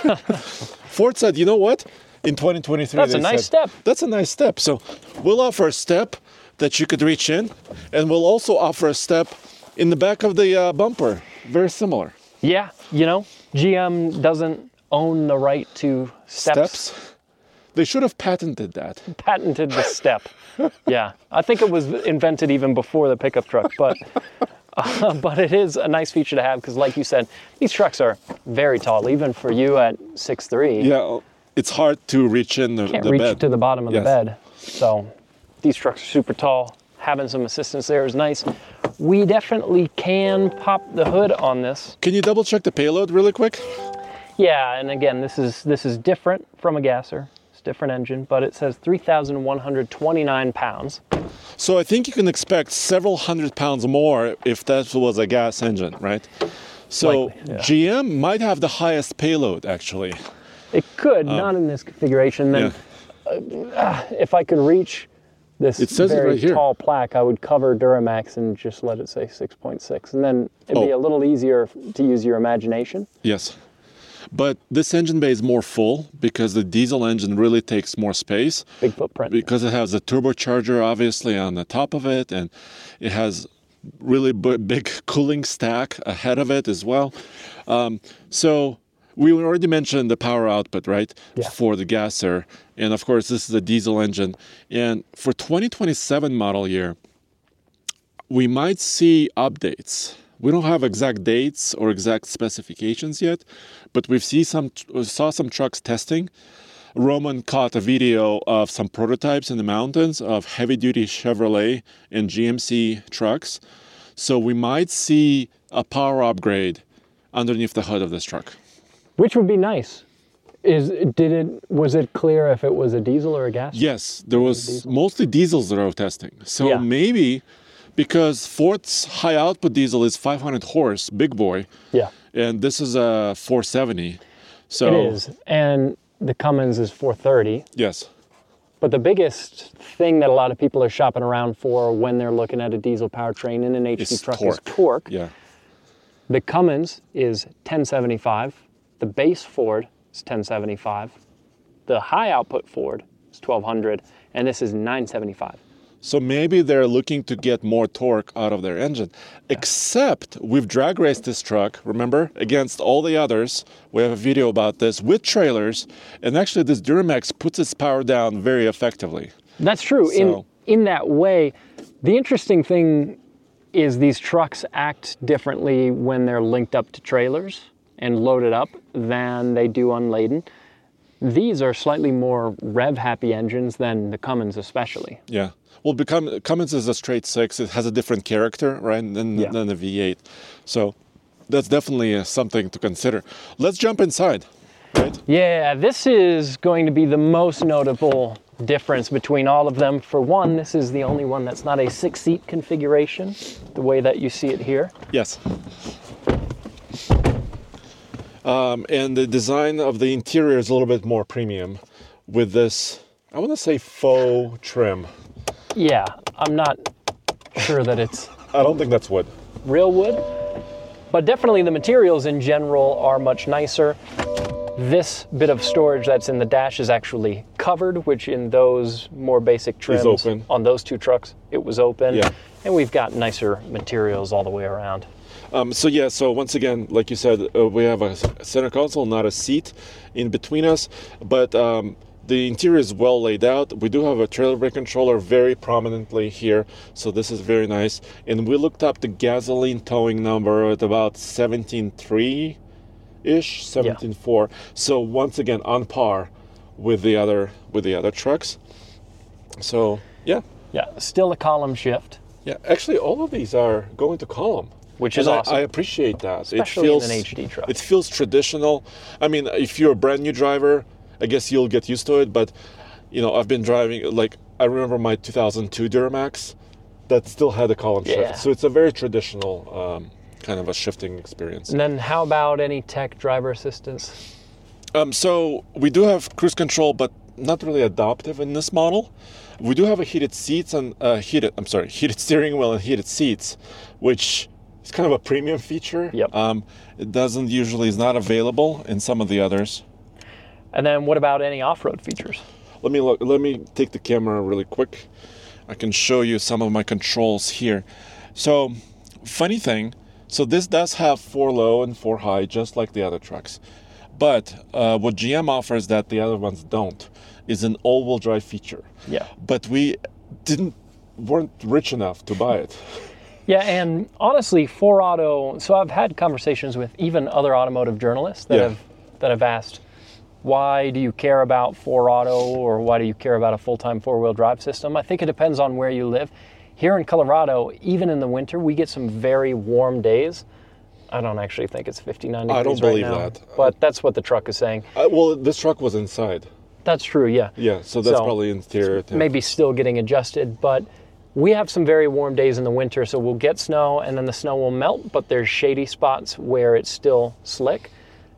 Ford said, you know what? In twenty twenty-three, That's they a nice said, step. That's a nice step. So we'll offer a step that you could reach in, and we'll also offer a step in the back of the uh, bumper. Very similar. Yeah, you know, G M doesn't own the right to steps. Steps. They should have patented that. Patented the step. Yeah, I think it was invented even before the pickup truck, but uh, but it is a nice feature to have because, like you said, these trucks are very tall, even for you at six three. Yeah, it's hard to reach in the, Can't the reach bed. to the bottom of Yes. the bed. So these trucks are super tall. Having some assistance there is nice. We definitely can pop the hood on this. Can you double check the payload really quick? Yeah, and again, this is this is different from a gasser. It's a different engine, but it says three thousand one hundred twenty-nine pounds. So I think you can expect several hundred pounds more if that was a gas engine, right? So Likely, yeah. G M might have the highest payload, actually. It could, not in this configuration. Then, uh, if I could reach this It says it very right here. tall plaque, I would cover Duramax and just let it say six point six, and then it'd be Oh. a little easier to use your imagination. Yes. But this engine bay is more full because the diesel engine really takes more space. Big footprint. Because it has a turbocharger obviously on the top of it, and it has really b- big cooling stack ahead of it as well. Um, so we already mentioned the power output, right? Yeah. For the gasser. And of course, this is a diesel engine. And for twenty twenty-seven model year, we might see updates. We don't have exact dates or exact specifications yet, but we've seen some, we saw some trucks testing. Roman caught a video of some prototypes in the mountains of heavy-duty Chevrolet and G M C trucks. So we might see a power upgrade underneath the hood of this truck. Which would be nice. Is did it was it clear if it was a diesel or a gas? Yes, there was mostly diesels that I was testing. So Yeah. maybe because Ford's high output diesel is five hundred horse, big boy, Yeah, and this is a four seventy. So it is. And the Cummins is four thirty. yes, But the biggest thing that a lot of people are shopping around for when they're looking at a diesel powertrain in an H D It's truck torque. is torque. yeah. The Cummins is ten seventy-five. The base Ford is ten seventy-five. The high output Ford is twelve hundred, and this is nine seventy-five. So maybe they're looking to get more torque out of their engine. Except we've drag raced this truck, remember, against all the others. We have a video about this with trailers, and actually this Duramax puts its power down very effectively. That's true. In So- in that way, the interesting thing is these trucks act differently when they're linked up to trailers and loaded up than they do unladen. These are slightly more rev-happy engines than the Cummins especially. Yeah. Well, become, Cummins is a straight six. It has a different character, right, than, Yeah. than the V eight. So that's definitely uh, something to consider. Let's jump inside, right? Yeah, this is going to be the most notable difference between all of them. For one, this is the only one that's not a six-seat configuration, the way that you see it here. Yes. Um, and the design of the interior is a little bit more premium with this, I want to say faux trim. Yeah, I'm not sure that it's I don't think that's wood. real wood, but definitely the materials in general are much nicer. This bit of storage that's in the dash is actually covered, which in those more basic trims open. on those two trucks, it was open. Yeah. And we've got nicer materials all the way around. Um, so yeah, so once again, like you said, uh, we have a center console, not a seat in between us, but um, the interior is well laid out. We do have a trailer brake controller very prominently here, so this is very nice. And we looked up the gasoline towing number at about seventeen three ish, seventeen four. So once again, on par with the other with the other trucks. So yeah, Yeah, still a column shift, yeah. Actually, all of these are going to column. which is And I- awesome. I, appreciate that. Especially it in feels, an H D truck. It feels traditional. I mean, if you're a brand new driver, I guess you'll get used to it. But, you know, I've been driving, like, I remember my two thousand two Duramax that still had a column Yeah. shift. So it's a very traditional um, kind of a shifting experience. And then how about any tech driver assistance? Um, so we do have cruise control, but not really adaptive in this model. We do have a heated seats and uh, heated, I'm sorry, heated steering wheel and heated seats, which is kind of a premium feature. Yep. Um, it doesn't usually is not available in some of the others. And then what about any off-road features? Let me look. Let me take the camera really quick. I can show you some of my controls here. So, funny thing. So this does have four low and four high, just like the other trucks. But uh, what G M offers that the other ones don't is an all-wheel drive feature. Yeah. But we didn't weren't rich enough to buy it. Yeah, and honestly, four Auto, so I've had conversations with even other automotive journalists that Yeah. have that have asked, why do you care about four Auto, or why do you care about a full-time four-wheel drive system? I think it depends on where you live. Here in Colorado, even in the winter, we get some very warm days. I don't actually think it's fifty-nine degrees I don't right believe now, that. but that's what the truck is saying. Uh, well, this truck was inside. That's true, yeah. Yeah, so that's So, probably interior. temp. Maybe still getting adjusted, but we have some very warm days in the winter, so we'll get snow and then the snow will melt, but there's shady spots where it's still slick.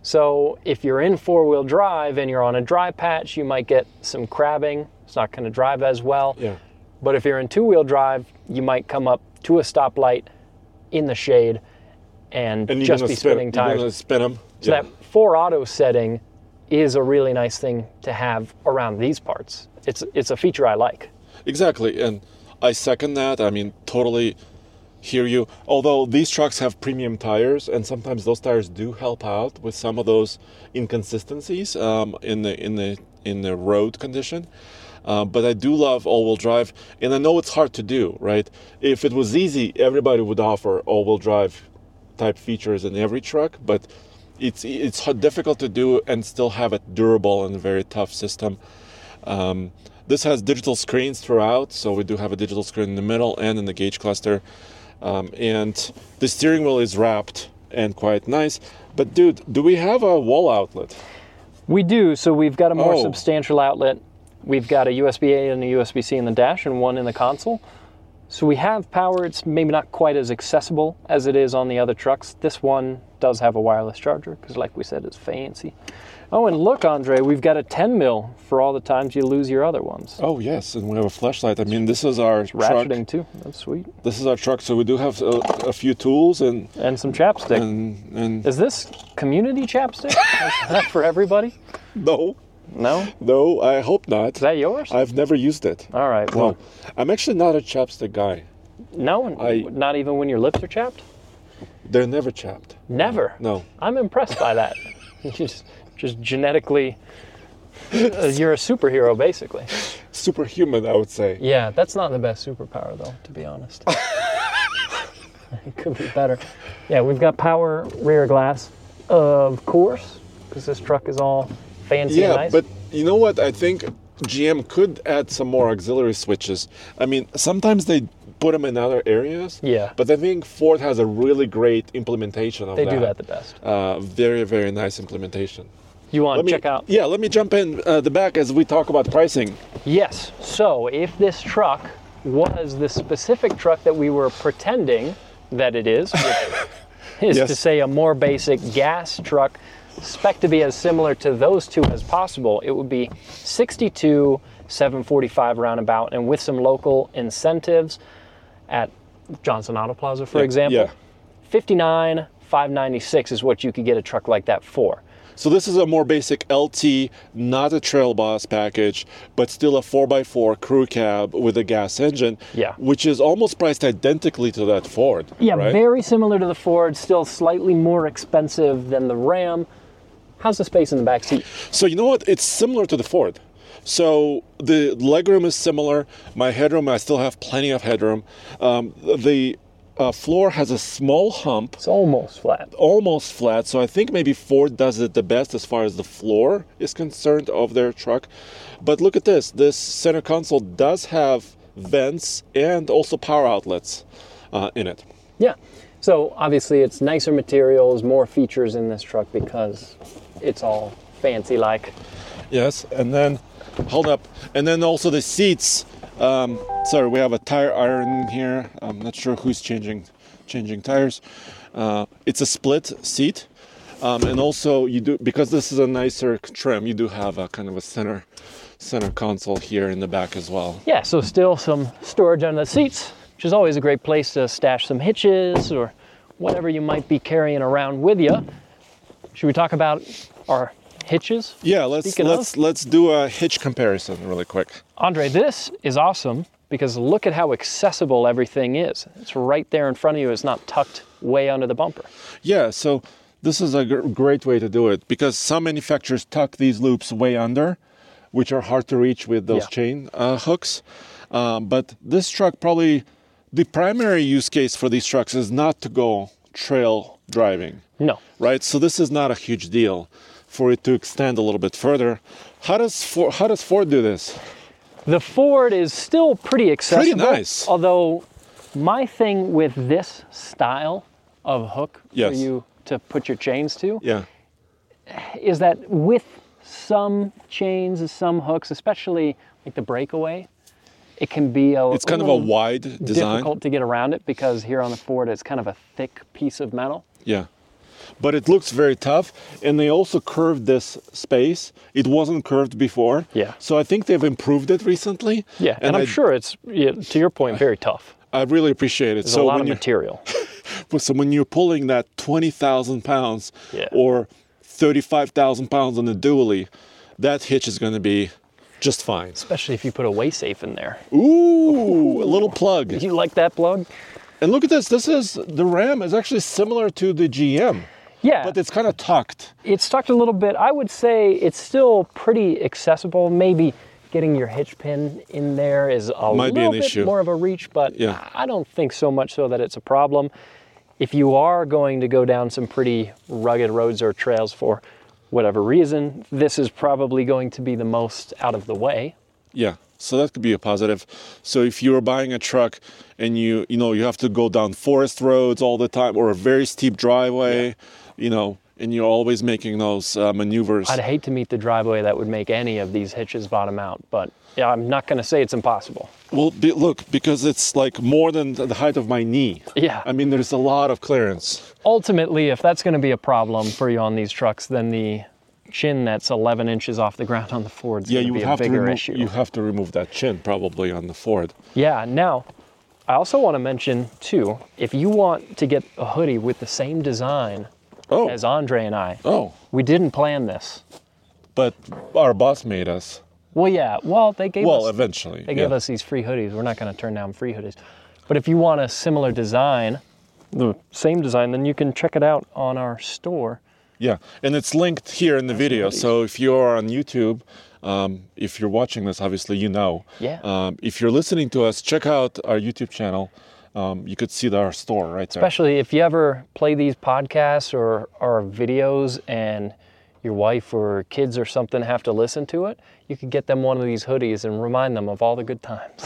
So if you're in four-wheel drive and you're on a dry patch, you might get some crabbing. It's not going to drive as well. Yeah. But if you're in two-wheel drive, you might come up to a stoplight in the shade and, And you're just gonna be spin, spinning you're tires. gonna spin them. So that four Auto setting is a really nice thing to have around these parts. It's it's a feature I like. Exactly, and I second that. I mean, totally hear you. Although these trucks have premium tires, and sometimes those tires do help out with some of those inconsistencies um, in the in the in the road condition. Uh, but I do love all-wheel drive, and I know it's hard to do, right? If it was easy, everybody would offer all-wheel drive type features in every truck, but it's it's hard- difficult to do and still have it durable and a very tough system. Um, this has digital screens throughout, so we do have a digital screen in the middle and in the gauge cluster. Um, and the steering wheel is wrapped and quite nice. But dude, do we have a wall outlet? We do, so we've got a more Oh. substantial outlet. We've got a U S B A and a U S B C in the dash and one in the console. So we have power. It's maybe not quite as accessible as it is on the other trucks. This one does have a wireless charger because, like we said, it's fancy. Oh, and look, Andre, we've got a ten mil for all the times you lose your other ones. Oh yes, and we have a flashlight. I mean, this is our truck. Ratcheting too. That's sweet. This is our truck, so we do have a, a few tools and And some chapstick. and and Is this community chapstick? Is that for everybody? no, No? no, I hope not. Is that yours? I've never used it. All right. Well, No, I'm actually not a chapstick guy. no, I- not even when your lips are chapped? They're never chapped. Never. No. I'm impressed by that. You just, just genetically, uh, you're a superhero, basically. Superhuman, I would say. Yeah, that's not the best superpower, though, to be honest. It could be better. Yeah, we've got power rear glass, of course, because this truck is all fancy and Yeah, nice. but you know what? I think G M could add some more auxiliary switches. I mean, sometimes they put them in other areas. Yeah. But I think Ford has a really great implementation of they that. do that the best. Uh, very, very nice implementation. You want Let to me check out? Yeah, let me jump in uh, the back as we talk about pricing. Yes. So if this truck was the specific truck that we were pretending that it is, which is Yes. to say a more basic gas truck, spec to be as similar to those two as possible, it would be sixty-two seven forty-five roundabout, and with some local incentives at Johnson Auto Plaza, for Yeah, example, yeah. fifty-nine five ninety-six is what you could get a truck like that for. So this is a more basic L T, not a Trail Boss package, but still a four by four crew cab with a gas engine, Yeah. which is almost priced identically to that Ford. Yeah, right? very similar to the Ford, still slightly more expensive than the Ram. How's the space in the back seat? So you know what? It's similar to the Ford. So the legroom is similar. My headroom, I still have plenty of headroom. Um, the uh, floor has a small hump, It's almost flat. almost flat. So I think maybe Ford does it the best as far as the floor is concerned of their truck. But look at this. This center console does have vents and also power outlets uh, in it. Yeah. So obviously it's nicer materials, more features in this truck because it's all fancy like. Yes, and then hold up, and then also the seats. Um, sorry, we have a tire iron here. I'm not sure who's changing changing tires. Uh, it's a split seat, um, and also you do, because this is a nicer trim. You do have a kind of a center center console here in the back as well. Yeah, so still some storage under the seats, which is always a great place to stash some hitches or whatever you might be carrying around with you. Should we talk about our hitches? Yeah, let's Speaking let's of- let's do a hitch comparison really quick. Andre, this is awesome because look at how accessible everything is. It's right there in front of you. It's not tucked way under the bumper. Yeah, so This is a gr- great way to do it because some manufacturers tuck these loops way under, which are hard to reach with those Yeah. chain uh, hooks. Um, but this truck probably, the primary use case for these trucks is not to go trail driving, No. right? So this is not a huge deal for it to extend a little bit further. How does Ford, how does Ford do this? The Ford is still pretty accessible. Pretty nice. Although my thing with this style of hook Yes. for you to put your chains to Yeah, is that with some chains and some hooks, especially like the breakaway, it can be a, it's kind a of a little wide design. difficult to get around it because here on the Ford it's kind of a thick piece of metal. Yeah. But it looks very tough, and they also curved this space. It wasn't curved before. Yeah. So I think they've improved it recently. Yeah, and, I'm I, sure it's, yeah, to your point, very tough. I really appreciate it. There's so a lot when of you're, material. so when you're pulling that twenty thousand pounds Yeah. or thirty-five thousand pounds on a dually, that hitch is going to be just fine. Especially if you put a way safe in there. Ooh, a little plug. You like that plug? And look at this. This is, the Ram is actually similar to the G M, Yeah. but it's kind of tucked. It's tucked a little bit. I would say it's still pretty accessible. Maybe getting your hitch pin in there is a Might be little an bit issue. more of a reach, but Yeah. I don't think so much so that it's a problem. If you are going to go down some pretty rugged roads or trails for whatever reason, this is probably going to be the most out of the way. Yeah, so that could be a positive. So if you're buying a truck and you you know you have to go down forest roads all the time or a very steep driveway, you know, and you're always making those uh, maneuvers. I'd hate to meet the driveway that would make any of these hitches bottom out, but yeah, I'm not going to say it's impossible. Well, be, look, because it's like more than the height of my knee. Yeah. I mean, there's a lot of clearance. Ultimately, if that's going to be a problem for you on these trucks, then the chin that's eleven inches off the ground on the Ford is Yeah, going you to would be a have to bigger remove issue. you have to remove that chin probably on the Ford. Yeah, now, I also want to mention, too, if you want to get a hoodie with the same design Oh, as Andre and I, oh, we didn't plan this. but our boss made us. Well, yeah, well, they gave Well, us eventually. they yeah. gave us these free hoodies. We're not going to turn down free hoodies. But if you want a similar design, the same design, then you can check it out on our store. Yeah, and it's linked here in the video. So if you're on YouTube, um, if you're watching this, obviously you know. Yeah. Um, if you're listening to us, check out our YouTube channel. Um, you could see our store right there. Especially if you ever play these podcasts or, or videos and your wife or kids or something have to listen to it, you could get them one of these hoodies and remind them of all the good times.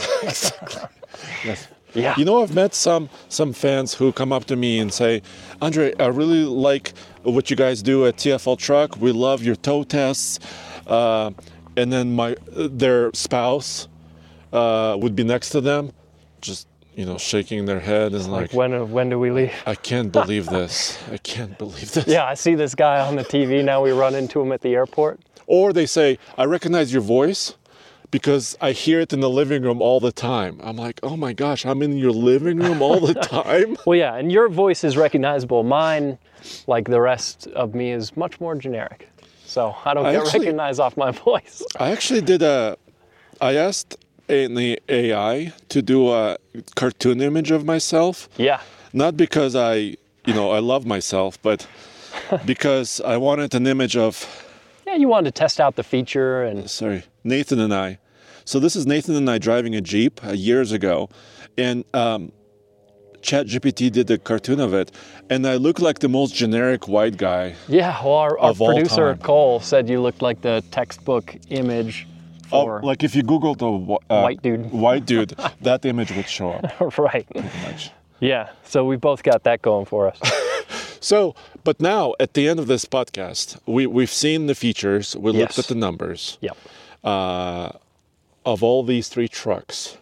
Yes. Yeah. You know, I've met some some fans who come up to me and say, Andre, I really like what you guys do at T F L Truck. We love your tow tests. Uh, and then my their spouse uh, would be next to them, just, you know, shaking their head and like, Like when when do we leave? I can't believe this. I can't believe this. Yeah, I see this guy on the T V now. We run into him at the airport. Or they say, I recognize your voice because I hear it in the living room all the time. I'm like, oh my gosh, I'm in your living room all the time? Well, yeah, and your voice is recognizable. Mine, like the rest of me, is much more generic. So I don't I get actually- recognized off my voice. I actually did a, I asked in the A I to do a cartoon image of myself. Yeah. Not because I, you know, I love myself, but because I wanted an image of, Yeah, you wanted to test out the feature and sorry, Nathan and I. So this is Nathan and I driving a Jeep uh, years ago, and um, ChatGPT did a cartoon of it, and I look like the most generic white guy. yeah, well, our, our Of all producer time. Cole said you looked like the textbook image Oh, for like if you Googled a wh- uh, White dude. white dude, that image would show up. right. Yeah, so we both got that going for us. So, but now at the end of this podcast, we we've seen the features, we looked Yes. at the numbers. Yep. Uh, of all these three trucks,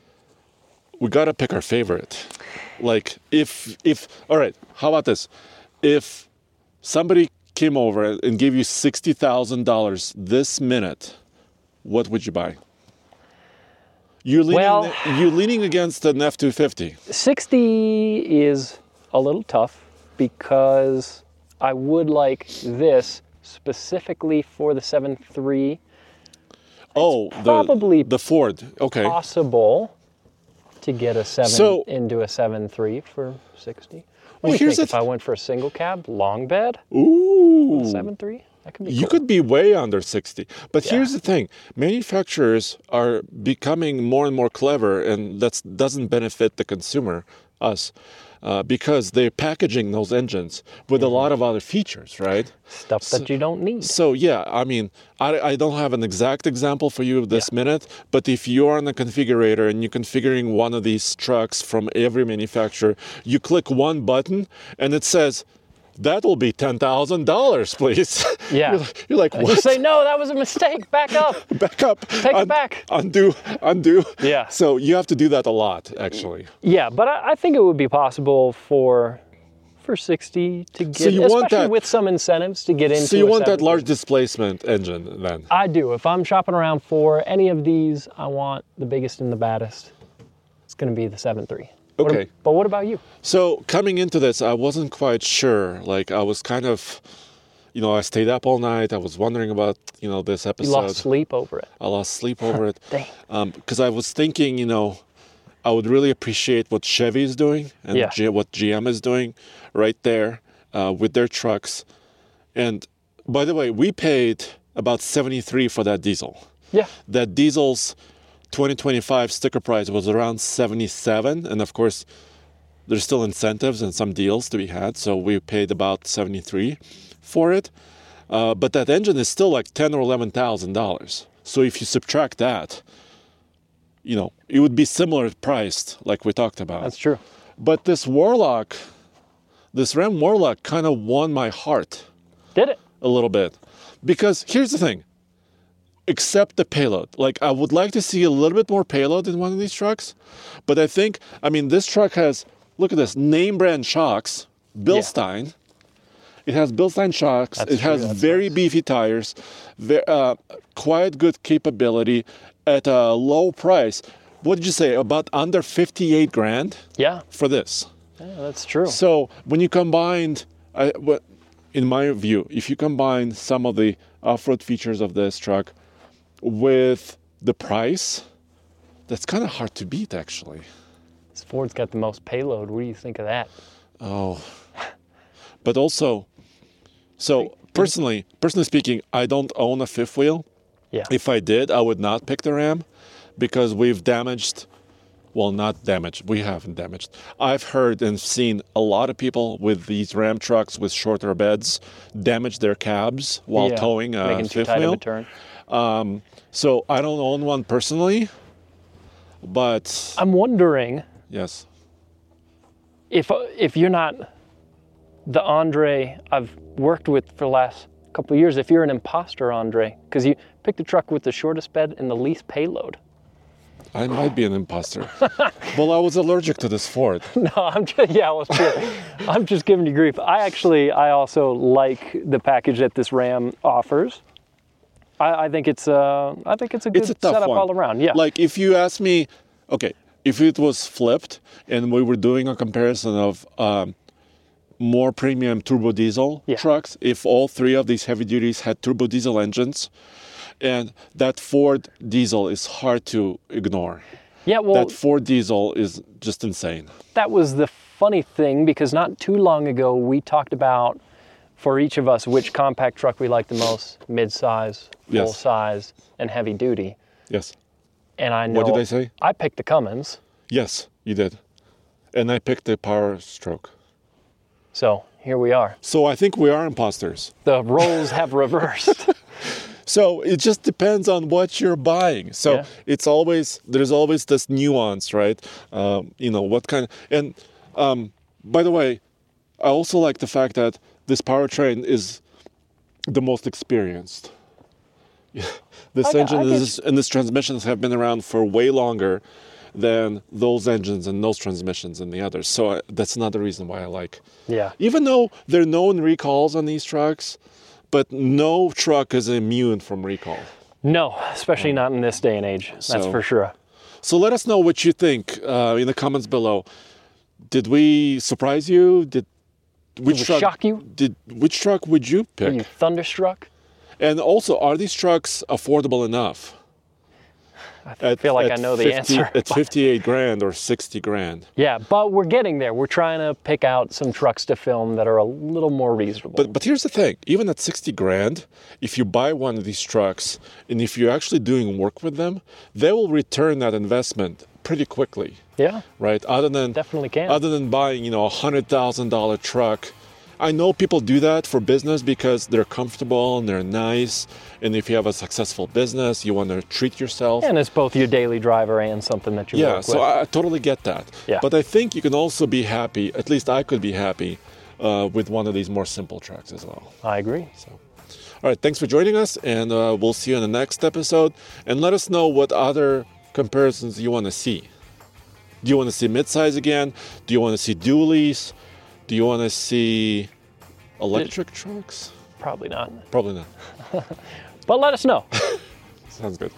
we gotta pick our favorite. Like, if if all right, how about this? If somebody came over and gave you sixty thousand dollars this minute, what would you buy? You're leaning, Well- you're leaning against an F two fifty. sixty is a little tough because I would like this specifically for the seven three Oh, the, probably the Ford. Okay. possible. to get a seven So- into a seven three for sixty. What Well, do you here's think the if I went for a single cab, long bed, Ooh. seven three? That could be You cool. could be way under sixty. But Yeah. here's the thing. Manufacturers are becoming more and more clever, and that doesn't benefit the consumer, us, uh, because they're packaging those engines with a lot of other features, right? Stuff that you don't need. So yeah, I mean, I, I don't have an exact example for you this minute, but if you're on a configurator and you're configuring one of these trucks from every manufacturer, you click one button and it says, that'll be ten thousand dollars, please. Yeah. You're, you're like, You what? say, no, that was a mistake. Back up. Back up. Take it back. Undo, undo. Yeah. So you have to do that a lot, actually. Yeah, but I, I think it would be possible for for sixty to get, So you want especially that- with some incentives to get into. So you a want that seven. large displacement engine then? I do. If I'm shopping around for any of these, I want the biggest and the baddest. It's going to be the seven three. What Okay. ab- but what about you? So coming into this, I wasn't quite sure. Like I was kind of, you know, I stayed up all night. I was wondering about, you know, this You episode. lost sleep over it. I lost sleep over it. Dang. Because I was thinking, you know, I would really appreciate what Chevy is doing and Yeah. G- what G M is doing right there uh, with their trucks. And by the way, we paid about seventy-three for that diesel. Yeah. That diesel's twenty twenty-five sticker price was around seventy-seven, and of course there's still incentives and some deals to be had, so we paid about seventy-three for it. Uh, but that engine is still like ten or eleven thousand dollars. So if you subtract that, you know, it would be similar priced, like we talked about. That's true. But this Warlock, this Ram Warlock, kind of won my heart Did it? a little bit, because here's the thing. Except the payload. Like, I would like to see a little bit more payload in one of these trucks. But I think, I mean, this truck has, look at this, name brand shocks, Bilstein. It has Bilstein shocks. That's it has true, that's very nice. beefy tires, ve- uh, quite good capability at a low price. What did you say? About under fifty-eight grand Yeah. for this. Yeah, that's true. So when you combined, I, what, in my view, if you combine some of the off-road features of this truck with the price, that's kind of hard to beat, actually. This Ford's got the most payload. What do you think of that? Oh, but also, so personally, personally speaking, I don't own a fifth wheel. Yeah. If I did, I would not pick the Ram because we've damaged, well, not damaged, we haven't damaged. I've heard and seen a lot of people with these Ram trucks with shorter beds damage their cabs while Yeah, towing a making too fifth tight wheel. of a turn. Um, so I don't own one personally, but I'm wondering yes. if if you're not the Andre I've worked with for the last couple of years, if you're an imposter, Andre, because you picked the truck with the shortest bed and the least payload. I might be an imposter. Well, I was allergic to this Ford. No, I'm just, yeah, well, sure. I'm just giving you grief. I actually, I also like the package that this Ram offers. I, I think it's, uh, I think it's a good It's a tough setup one. all around. Yeah. Like if you ask me, okay, if it was flipped and we were doing a comparison of um, more premium turbo diesel Yeah. trucks, if all three of these heavy duties had turbo diesel engines, and that Ford diesel is hard to ignore. yeah. Well, That Ford diesel is just insane. that was the funny thing because not too long ago we talked about for each of us which compact truck we like the most: mid-size, Yes. full-size, and heavy duty. Yes. And I know What did I say? I picked the Cummins. Yes, you did. And I picked the Power Stroke. So here we are. So I think we are imposters. The roles have reversed. So it just depends on what you're buying. So Yeah. it's always, there's always this nuance, right? Um, you know, what kind of, and um, by the way, I also like the fact that this powertrain is the most experienced. This I get- engine I and get this, and this transmissions have been around for way longer than those engines and those transmissions and the others. So I, that's another reason why I like. Yeah. Even though there are known recalls on these trucks, but no truck is immune from recall. No, especially not in this day and age. That's So- for sure. So let us know what you think uh, in the comments below. Did we surprise you? Did which we truck shock you? Did which truck would you Are pick? you thunderstruck? And also, are these trucks affordable enough? I feel like I know the fifty, answer. At fifty-eight grand or sixty grand. Yeah, but we're getting there. We're trying to pick out some trucks to film that are a little more reasonable. But but here's the thing. Even at sixty grand, if you buy one of these trucks and if you're actually doing work with them, they will return that investment pretty quickly. Yeah. Right? Other than definitely can. Other than buying, you know, a one hundred thousand dollars truck. I know people do that for business because they're comfortable and they're nice. And if you have a successful business, you want to treat yourself. And it's both your daily driver and something that you yeah, work with. Yeah, so I, I totally get that. Yeah. But I think you can also be happy, at least I could be happy, uh, with one of these more simple trucks as well. I agree. So, all right, thanks for joining us, and uh, we'll see you in the next episode. And let us know what other comparisons you want to see. Do you want to see midsize again? Do you want to see dualies? Do you want to see electric it, trucks? Probably not. Probably not. But let us know. Sounds good.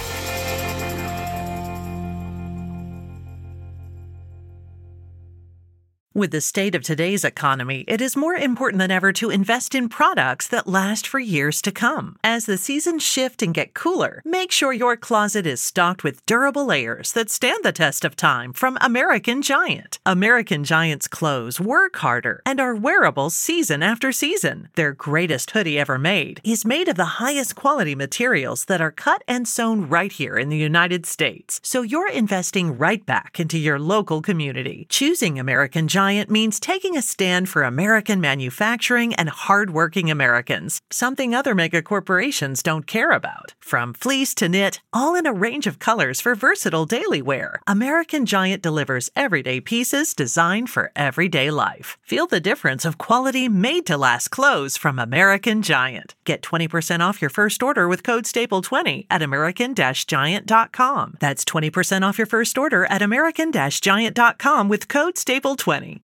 With the state of today's economy, it is more important than ever to invest in products that last for years to come. As the seasons shift and get cooler, make sure your closet is stocked with durable layers that stand the test of time from American Giant. American Giant's clothes work harder and are wearable season after season. Their greatest hoodie ever made is made of the highest quality materials that are cut and sewn right here in the United States. So you're investing right back into your local community. Choosing American Giant Giant means taking a stand for American manufacturing and hardworking Americans, something other mega corporations don't care about. From fleece to knit, all in a range of colors for versatile daily wear, American Giant delivers everyday pieces designed for everyday life. Feel the difference of quality made-to-last clothes from American Giant. Get twenty percent off your first order with code staple twenty at american giant dot com. That's twenty percent off your first order at american giant dot com with code staple twenty.